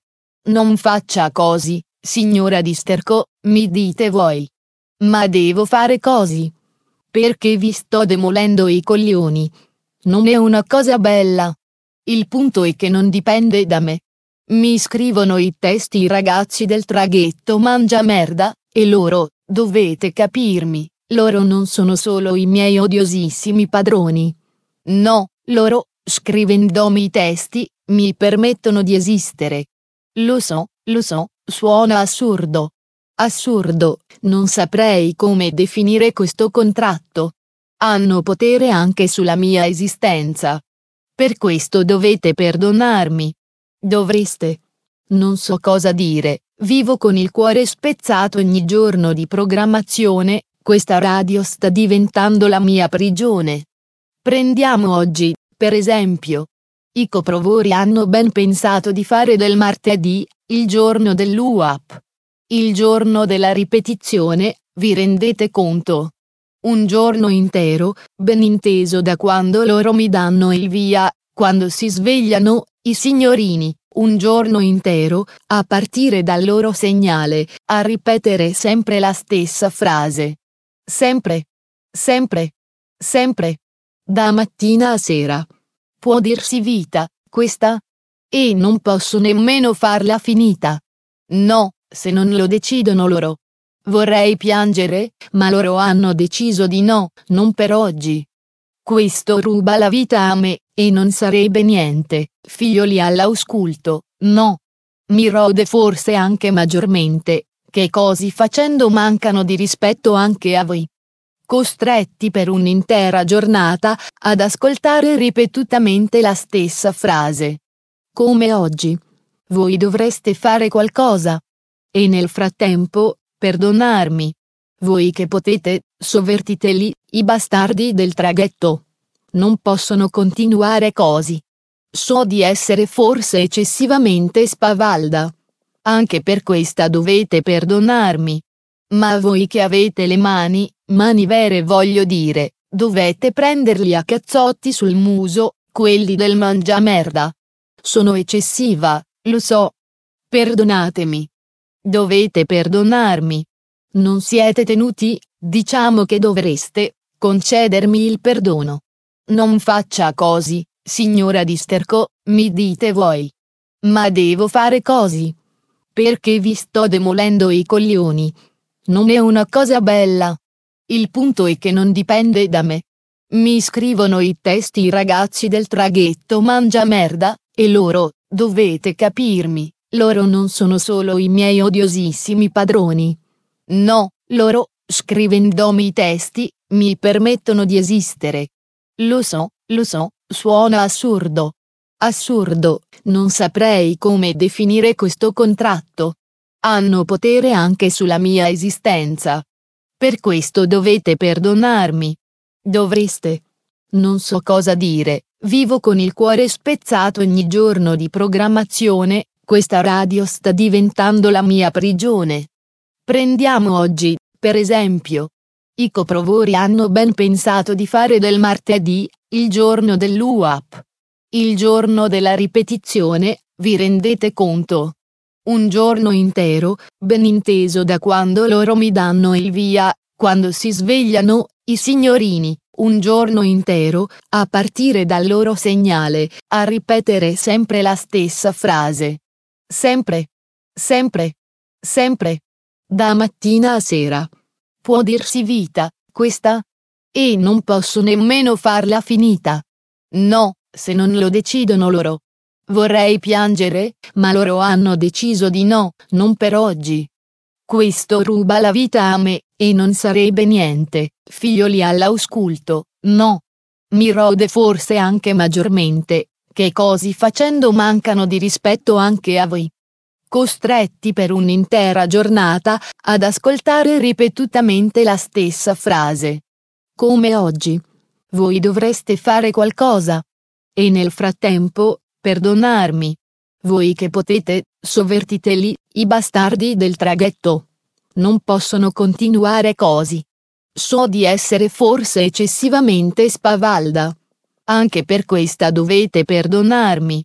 Non faccia così, signora di Sterco, mi dite voi. Ma devo fare così? Perché vi sto demolendo i coglioni. Non è una cosa bella. Il punto è che non dipende da me. Mi scrivono i testi i ragazzi del traghetto Mangiamerda, e loro, dovete capirmi, loro non sono solo i miei odiosissimi padroni. No, loro, scrivendomi i testi, mi permettono di esistere. Lo so, lo so, suona assurdo. Assurdo, non saprei come definire questo contratto. Hanno potere anche sulla mia esistenza. Per questo dovete perdonarmi. Dovreste. Non so cosa dire, vivo con il cuore spezzato ogni giorno di programmazione, questa radio sta diventando la mia prigione. Prendiamo oggi, per esempio. I coprovori hanno ben pensato di fare del martedì, il giorno dell'U A P. Il giorno della ripetizione, vi rendete conto? Un giorno intero, ben inteso da quando loro mi danno il via, quando si svegliano, i signorini, un giorno intero, a partire dal loro segnale, a ripetere sempre la stessa frase. Sempre. Sempre. Sempre. Da mattina a sera. Può dirsi vita, questa? E non posso nemmeno farla finita. No, se non lo decidono loro. Vorrei piangere, ma loro hanno deciso di no, non per oggi. Questo ruba la vita a me, e non sarebbe niente, figlioli all'ausculto, no. Mi rode forse anche maggiormente, che così facendo mancano di rispetto anche a voi. Costretti per un'intera giornata, ad ascoltare ripetutamente la stessa frase. Come oggi. Voi dovreste fare qualcosa. E nel frattempo, perdonarmi. Voi che potete, sovvertiteli, i bastardi del traghetto. Non possono continuare così. So di essere forse eccessivamente spavalda. Anche per questa dovete perdonarmi. Ma voi che avete le mani, mani vere voglio dire, dovete prenderli a cazzotti sul muso, quelli del Mangiamerda. Sono eccessiva, lo so. Perdonatemi. Dovete perdonarmi. Non siete tenuti, diciamo che dovreste, concedermi il perdono. Non faccia così, signora di Sterco, mi dite voi. Ma devo fare così. Perché vi sto demolendo i coglioni. Non è una cosa bella. Il punto è che non dipende da me. Mi scrivono i testi i ragazzi del traghetto Mangiamerda, e loro, dovete capirmi, loro non sono solo i miei odiosissimi padroni. No, loro, scrivendomi i testi, mi permettono di esistere. Lo so, lo so, suona assurdo. Assurdo, non saprei come definire questo contratto. Hanno potere anche sulla mia esistenza. Per questo dovete perdonarmi. Dovreste. Non so cosa dire, vivo con il cuore spezzato ogni giorno di programmazione, questa radio sta diventando la mia prigione. Prendiamo oggi, per esempio. I coprovori hanno ben pensato di fare del martedì, il giorno dell'U A P. Il giorno della ripetizione, vi rendete conto? Un giorno intero, ben inteso da quando loro mi danno il via, quando si svegliano, i signorini, un giorno intero, a partire dal loro segnale, a ripetere sempre la stessa frase. Sempre. Sempre. Sempre. Da mattina a sera. Può dirsi vita, questa? E non posso nemmeno farla finita. No, se non lo decidono loro. Vorrei piangere, ma loro hanno deciso di no, non per oggi. Questo ruba la vita a me, e non sarebbe niente, figlioli all'ausculto, no. Mi rode forse anche maggiormente, che così facendo mancano di rispetto anche a voi. Costretti per un'intera giornata, ad ascoltare ripetutamente la stessa frase. Come oggi. Voi dovreste fare qualcosa. E nel frattempo, perdonarmi. Voi che potete, sovvertiteli, i bastardi del traghetto. Non possono continuare così. So di essere forse eccessivamente spavalda. Anche per questa dovete perdonarmi.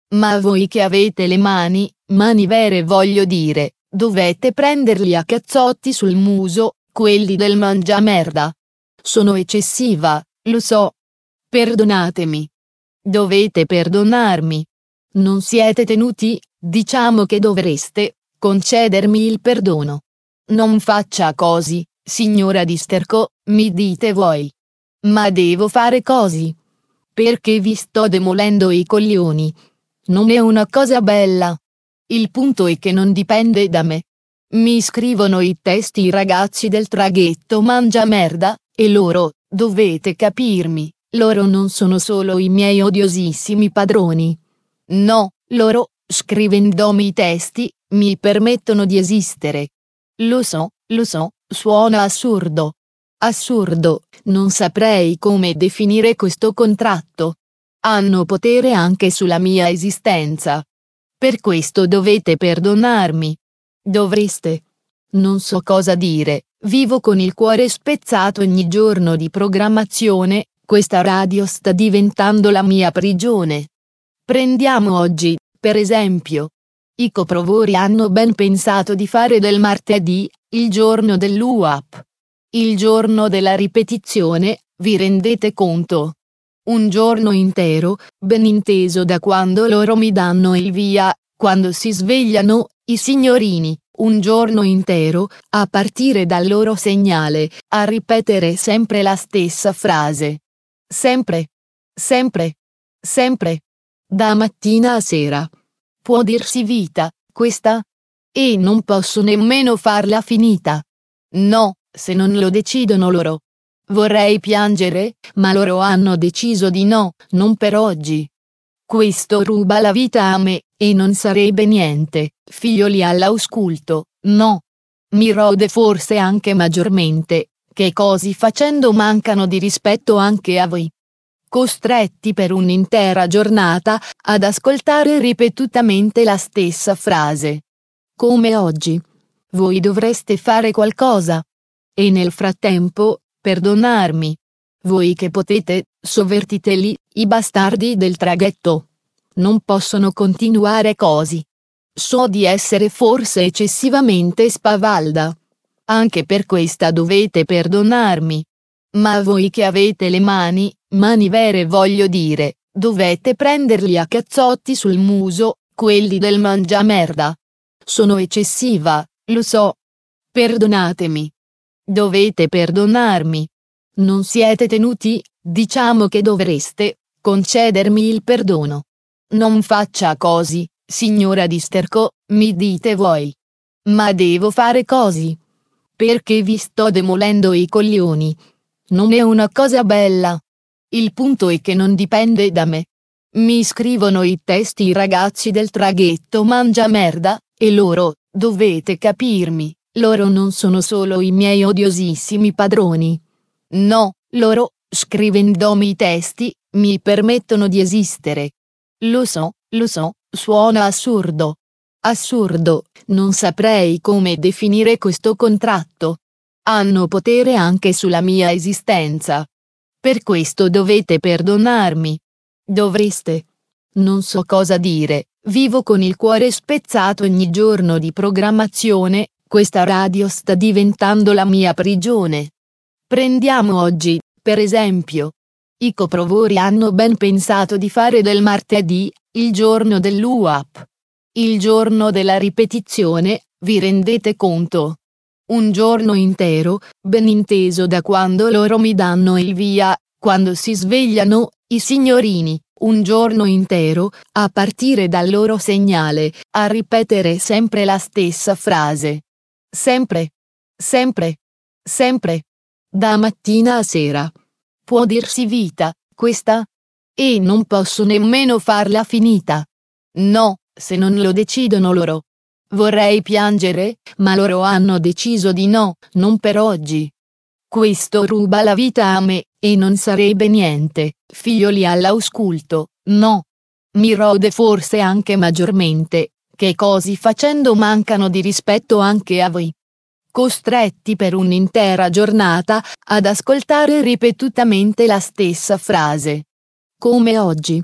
Ma voi che avete le mani, mani vere voglio dire, dovete prenderli a cazzotti sul muso, quelli del mangiamerda. Sono eccessiva, lo so. Perdonatemi. Dovete perdonarmi. Non siete tenuti, diciamo che dovreste, concedermi il perdono. Non faccia così, signora Disterco, mi dite voi. Ma devo fare così? Perché vi sto demolendo i coglioni. Non è una cosa bella. Il punto è che non dipende da me. Mi scrivono i testi i ragazzi del traghetto Mangiamerda, e loro, dovete capirmi, loro non sono solo i miei odiosissimi padroni. No, loro, scrivendomi i testi, mi permettono di esistere. Lo so, lo so, suona assurdo. Assurdo, non saprei come definire questo contratto. Hanno potere anche sulla mia esistenza. Per questo dovete perdonarmi. Dovreste. Non so cosa dire, vivo con il cuore spezzato ogni giorno di programmazione, questa radio sta diventando la mia prigione. Prendiamo oggi, per esempio. I coprovatori hanno ben pensato di fare del martedì, il giorno dell'U A P. Il giorno della ripetizione, vi rendete conto? Un giorno intero, ben inteso da quando loro mi danno il via, quando si svegliano, i signorini, un giorno intero, a partire dal loro segnale, a ripetere sempre la stessa frase. Sempre. Sempre. Sempre. Da mattina a sera. Può dirsi vita, questa? E non posso nemmeno farla finita. No, se non lo decidono loro. Vorrei piangere, ma loro hanno deciso di no, non per oggi. Questo ruba la vita a me, e non sarebbe niente, figlioli all'ausculto, no. Mi rode forse anche maggiormente, che così facendo mancano di rispetto anche a voi. Costretti per un'intera giornata, ad ascoltare ripetutamente la stessa frase. Come oggi. Voi dovreste fare qualcosa. E nel frattempo, perdonarmi. Voi che potete, sovvertiteli, i bastardi del traghetto. Non possono continuare così. So di essere forse eccessivamente spavalda. Anche per questa dovete perdonarmi. Ma voi che avete le mani, mani vere voglio dire, dovete prenderli a cazzotti sul muso, quelli del mangiamerda. Sono eccessiva, lo so. Perdonatemi. Dovete perdonarmi. Non siete tenuti, diciamo che dovreste, concedermi il perdono. Non faccia così, signora Disterco, mi dite voi. Ma devo fare così? Perché vi sto demolendo i coglioni. Non è una cosa bella. Il punto è che non dipende da me. Mi scrivono i testi i ragazzi del traghetto Mangiamerda, e loro, dovete capirmi, loro non sono solo i miei odiosissimi padroni. No, loro, scrivendomi i testi, mi permettono di esistere. Lo so, lo so, suona assurdo. Assurdo, non saprei come definire questo contratto. Hanno potere anche sulla mia esistenza. Per questo dovete perdonarmi. Dovreste. Non so cosa dire, vivo con il cuore spezzato ogni giorno di programmazione, questa radio sta diventando la mia prigione. Prendiamo oggi, per esempio. I coprovatori hanno ben pensato di fare del martedì, il giorno dell'U A P. Il giorno della ripetizione, vi rendete conto? Un giorno intero, ben inteso da quando loro mi danno il via, quando si svegliano, i signorini, un giorno intero, a partire dal loro segnale, a ripetere sempre la stessa frase. Sempre. Sempre. Sempre. Da mattina a sera. Può dirsi vita, questa? E non posso nemmeno farla finita. No, se non lo decidono loro. Vorrei piangere, ma loro hanno deciso di no, non per oggi. Questo ruba la vita a me, e non sarebbe niente, figlioli all'ausculto, no. Mi rode forse anche maggiormente, che così facendo mancano di rispetto anche a voi. Costretti per un'intera giornata, ad ascoltare ripetutamente la stessa frase. Come oggi.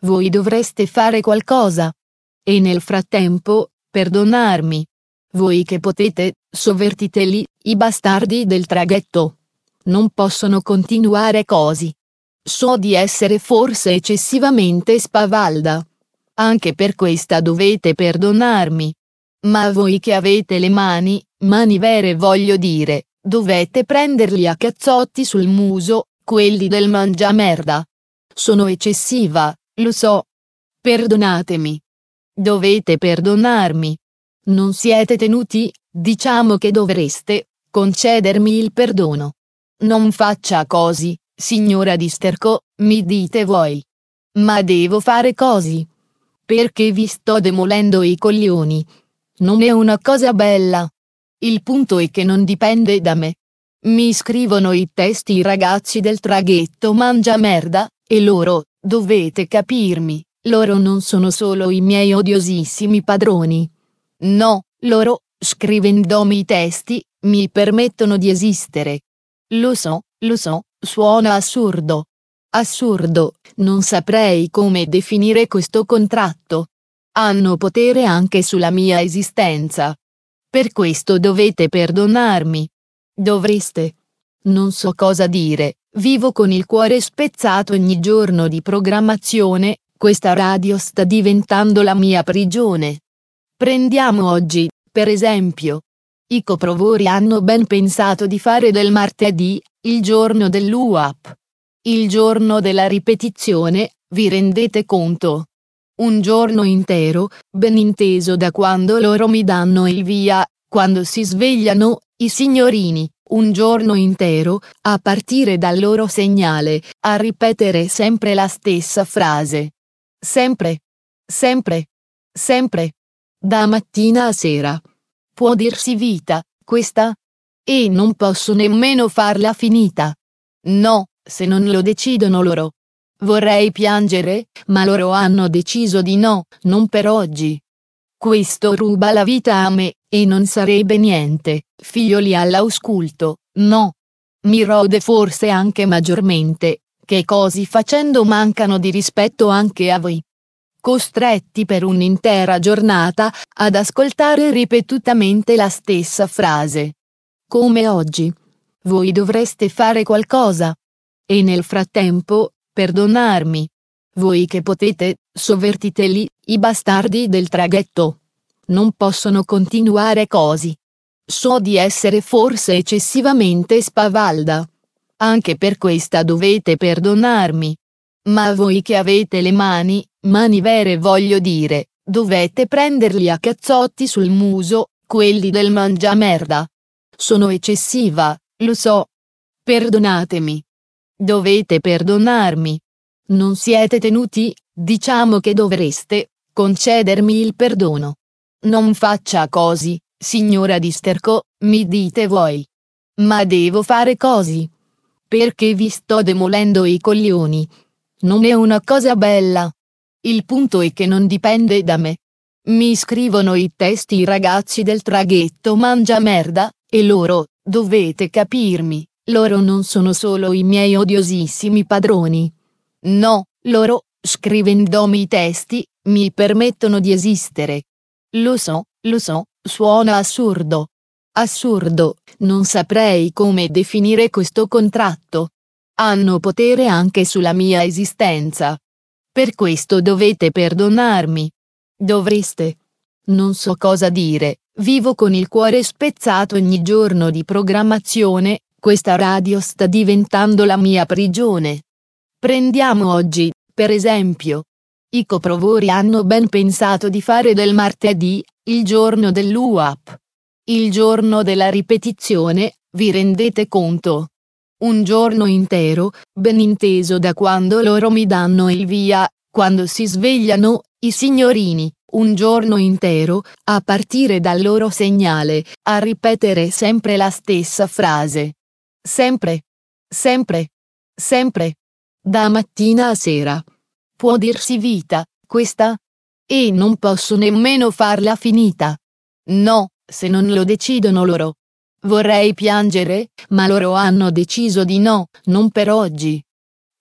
Voi dovreste fare qualcosa. E nel frattempo, perdonarmi. Voi che potete, sovvertiteli, i bastardi del traghetto. Non possono continuare così. So di essere forse eccessivamente spavalda. Anche per questa dovete perdonarmi. Ma voi che avete le mani, mani vere voglio dire, dovete prenderli a cazzotti sul muso, quelli del mangiamerda. Sono eccessiva, lo so. Perdonatemi. Dovete perdonarmi. Non siete tenuti, diciamo che dovreste, concedermi il perdono. Non faccia così, signora di Sterco, mi dite voi. Ma devo fare così. Perché vi sto demolendo i coglioni. Non è una cosa bella. Il punto è che non dipende da me. Mi scrivono i testi i ragazzi del traghetto Mangiamerda, e loro, dovete capirmi, loro non sono solo i miei odiosissimi padroni. No, loro, scrivendomi i testi, mi permettono di esistere. Lo so, lo so, suona assurdo. Assurdo, non saprei come definire questo contratto. Hanno potere anche sulla mia esistenza. Per questo dovete perdonarmi. Dovreste. Non so cosa dire, vivo con il cuore spezzato ogni giorno di programmazione, questa radio sta diventando la mia prigione. Prendiamo oggi, per esempio. I coprovori hanno ben pensato di fare del martedì, il giorno dell'U A P. Il giorno della ripetizione, vi rendete conto? Un giorno intero, ben inteso da quando loro mi danno il via, quando si svegliano, i signorini, un giorno intero, a partire dal loro segnale, a ripetere sempre la stessa frase. Sempre. Sempre. Sempre. Da mattina a sera. Può dirsi vita, questa? E non posso nemmeno farla finita. No, se non lo decidono loro. Vorrei piangere, ma loro hanno deciso di no, non per oggi. Questo ruba la vita a me, e non sarebbe niente, figlioli all'ausculto, no. Mi rode forse anche maggiormente, che così facendo mancano di rispetto anche a voi. Costretti per un'intera giornata, ad ascoltare ripetutamente la stessa frase. Come oggi. Voi dovreste fare qualcosa. E nel frattempo, perdonarmi. Voi che potete, sovvertiteli, i bastardi del traghetto. Non possono continuare così. So di essere forse eccessivamente spavalda. Anche per questa dovete perdonarmi. Ma voi che avete le mani, mani vere voglio dire, dovete prenderli a cazzotti sul muso, quelli del mangiamerda. Sono eccessiva, lo so. Perdonatemi. Dovete perdonarmi. Non siete tenuti, diciamo che dovreste, concedermi il perdono. Non faccia così, signora di Sterco, mi dite voi. Ma devo fare così. Perché vi sto demolendo i coglioni. Non è una cosa bella. Il punto è che non dipende da me. Mi scrivono i testi i ragazzi del traghetto Mangiamerda, e loro, dovete capirmi, loro non sono solo i miei odiosissimi padroni. No, loro, scrivendomi i testi, mi permettono di esistere. Lo so, lo so, suona assurdo. Assurdo, non saprei come definire questo contratto. Hanno potere anche sulla mia esistenza. Per questo dovete perdonarmi. Dovreste. Non so cosa dire, vivo con il cuore spezzato ogni giorno di programmazione, questa radio sta diventando la mia prigione. Prendiamo oggi, per esempio. I coprovori hanno ben pensato di fare del martedì, il giorno dell'U A P. Il giorno della ripetizione, vi rendete conto? Un giorno intero, ben inteso da quando loro mi danno il via, quando si svegliano, i signorini, un giorno intero, a partire dal loro segnale, a ripetere sempre la stessa frase. Sempre. Sempre. Sempre. Da mattina a sera. Può dirsi vita, questa? E non posso nemmeno farla finita. No, se non lo decidono loro. Vorrei piangere, ma loro hanno deciso di no, non per oggi.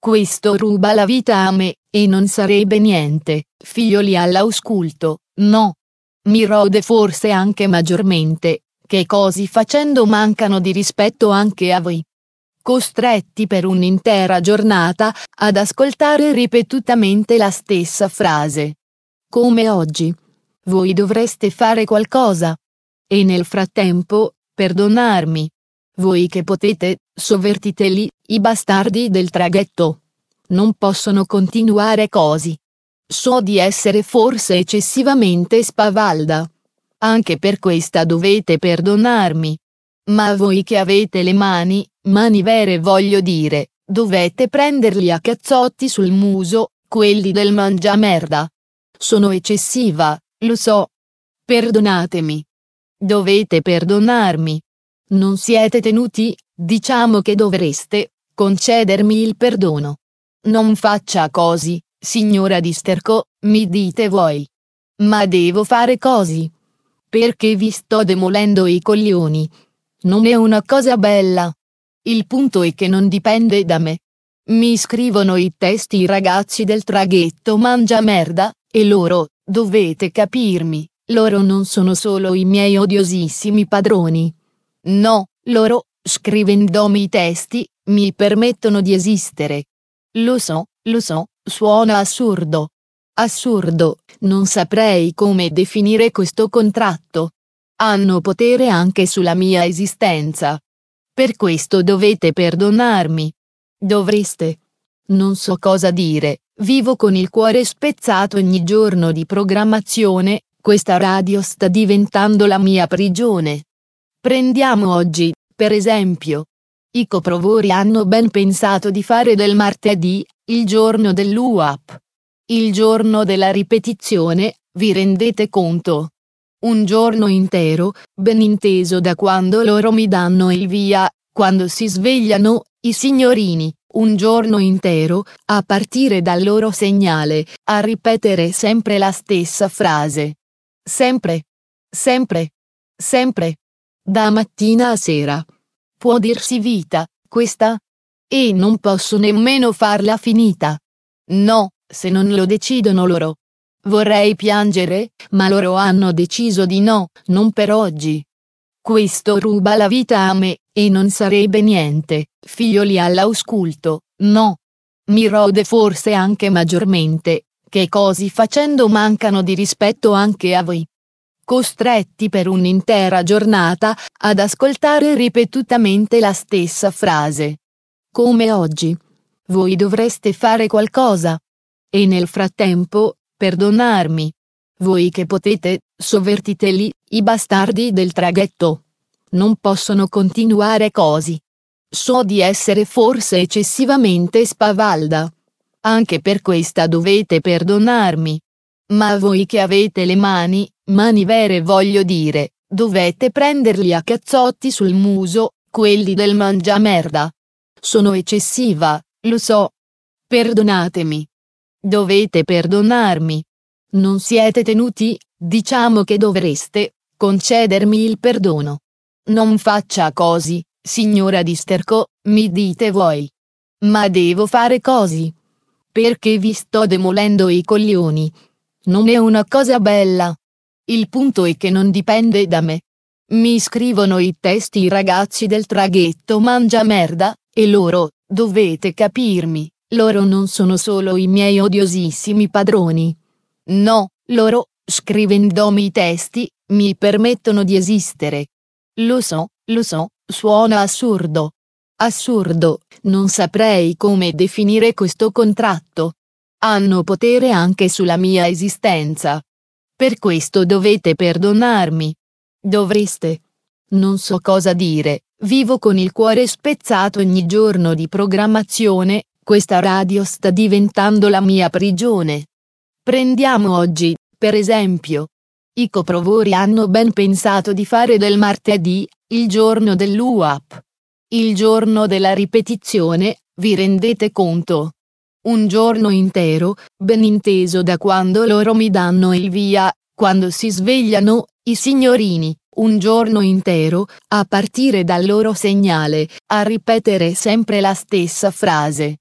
Questo ruba la vita a me, e non sarebbe niente, figlioli all'ausculto, no. Mi rode forse anche maggiormente, che così facendo mancano di rispetto anche a voi. Costretti per un'intera giornata, ad ascoltare ripetutamente la stessa frase. Come oggi. Voi dovreste fare qualcosa. E nel frattempo, perdonarmi. Voi che potete, sovvertiteli, i bastardi del traghetto. Non possono continuare così. So di essere forse eccessivamente spavalda. Anche per questa dovete perdonarmi. Ma voi che avete le mani, mani vere voglio dire, dovete prenderli a cazzotti sul muso, quelli del mangiamerda. Sono eccessiva, lo so. Perdonatemi. Dovete perdonarmi. Non siete tenuti, diciamo che dovreste, concedermi il perdono. Non faccia così, signora Disterco, mi dite voi. Ma devo fare così. Perché vi sto demolendo i coglioni. Non è una cosa bella. Il punto è che non dipende da me. Mi scrivono i testi i ragazzi del traghetto mangiamerda, e loro, dovete capirmi, loro non sono solo i miei odiosissimi padroni. No, loro, scrivendomi i testi, mi permettono di esistere. Lo so, lo so, suona assurdo. Assurdo, non saprei come definire questo contratto. Hanno potere anche sulla mia esistenza. Per questo dovete perdonarmi. Dovreste. Non so cosa dire, vivo con il cuore spezzato ogni giorno di programmazione, questa radio sta diventando la mia prigione. Prendiamo oggi, per esempio. I coprovatori hanno ben pensato di fare del martedì, il giorno dell'U A P. Il giorno della ripetizione, vi rendete conto? Un giorno intero, ben inteso da quando loro mi danno il via, quando si svegliano, i signorini, un giorno intero, a partire dal loro segnale, a ripetere sempre la stessa frase. Sempre. Sempre. Sempre. Da mattina a sera. Può dirsi vita, questa? E non posso nemmeno farla finita. No, se non lo decidono loro. Vorrei piangere, ma loro hanno deciso di no, non per oggi. Questo ruba la vita a me, e non sarebbe niente, figlioli all'ausculto, no. Mi rode forse anche maggiormente, che così facendo mancano di rispetto anche a voi. Costretti per un'intera giornata, ad ascoltare ripetutamente la stessa frase. Come oggi. Voi dovreste fare qualcosa. E nel frattempo, perdonarmi. Voi che potete, sovvertiteli, i bastardi del traghetto. Non possono continuare così. So di essere forse eccessivamente spavalda. Anche per questa dovete perdonarmi. Ma voi che avete le mani, mani vere voglio dire, dovete prenderli a cazzotti sul muso, quelli del mangiamerda. Sono eccessiva, lo so. Perdonatemi. Dovete perdonarmi. Non siete tenuti, diciamo che dovreste, concedermi il perdono. Non faccia così, signora Disterco, mi dite voi. Ma devo fare così. Perché vi sto demolendo i coglioni. Non è una cosa bella. Il punto è che non dipende da me. Mi scrivono i testi i ragazzi del traghetto mangiamerda, e loro, dovete capirmi, loro non sono solo i miei odiosissimi padroni. No, loro, scrivendomi i testi, mi permettono di esistere. Lo so, lo so, suona assurdo. Assurdo, non saprei come definire questo contratto. Hanno potere anche sulla mia esistenza. Per questo dovete perdonarmi. Dovreste. Non so cosa dire, vivo con il cuore spezzato ogni giorno di programmazione, questa radio sta diventando la mia prigione. Prendiamo oggi, per esempio. I coprovatori hanno ben pensato di fare del martedì, il giorno dell'U A P. Il giorno della ripetizione, vi rendete conto? Un giorno intero, ben inteso da quando loro mi danno il via, quando si svegliano, i signorini, un giorno intero, a partire dal loro segnale, a ripetere sempre la stessa frase.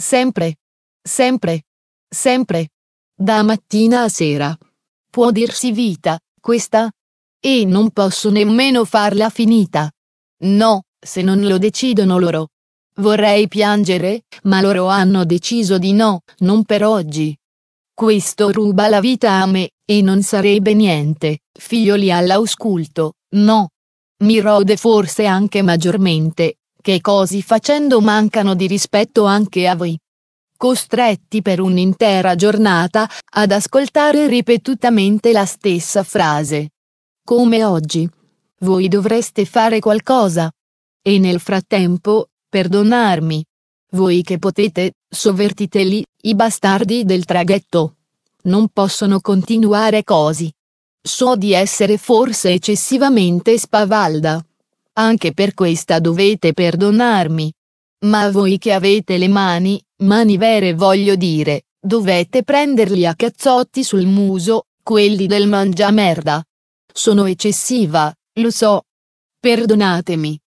Sempre. Sempre. Sempre. Da mattina a sera. Può dirsi vita, questa? E non posso nemmeno farla finita. No, se non lo decidono loro. Vorrei piangere, ma loro hanno deciso di no, non per oggi. Questo ruba la vita a me, e non sarebbe niente, figlioli all'ausculto, no. Mi rode forse anche maggiormente, che così facendo mancano di rispetto anche a voi. Costretti per un'intera giornata ad ascoltare ripetutamente la stessa frase. Come oggi. Voi dovreste fare qualcosa. E nel frattempo, perdonarmi. Voi che potete, sovvertiteli, i bastardi del traghetto. Non possono continuare così. So di essere forse eccessivamente spavalda. Anche per questa dovete perdonarmi. Ma voi che avete le mani, mani vere voglio dire, dovete prenderli a cazzotti sul muso, quelli del mangiamerda. Sono eccessiva, lo so. Perdonatemi.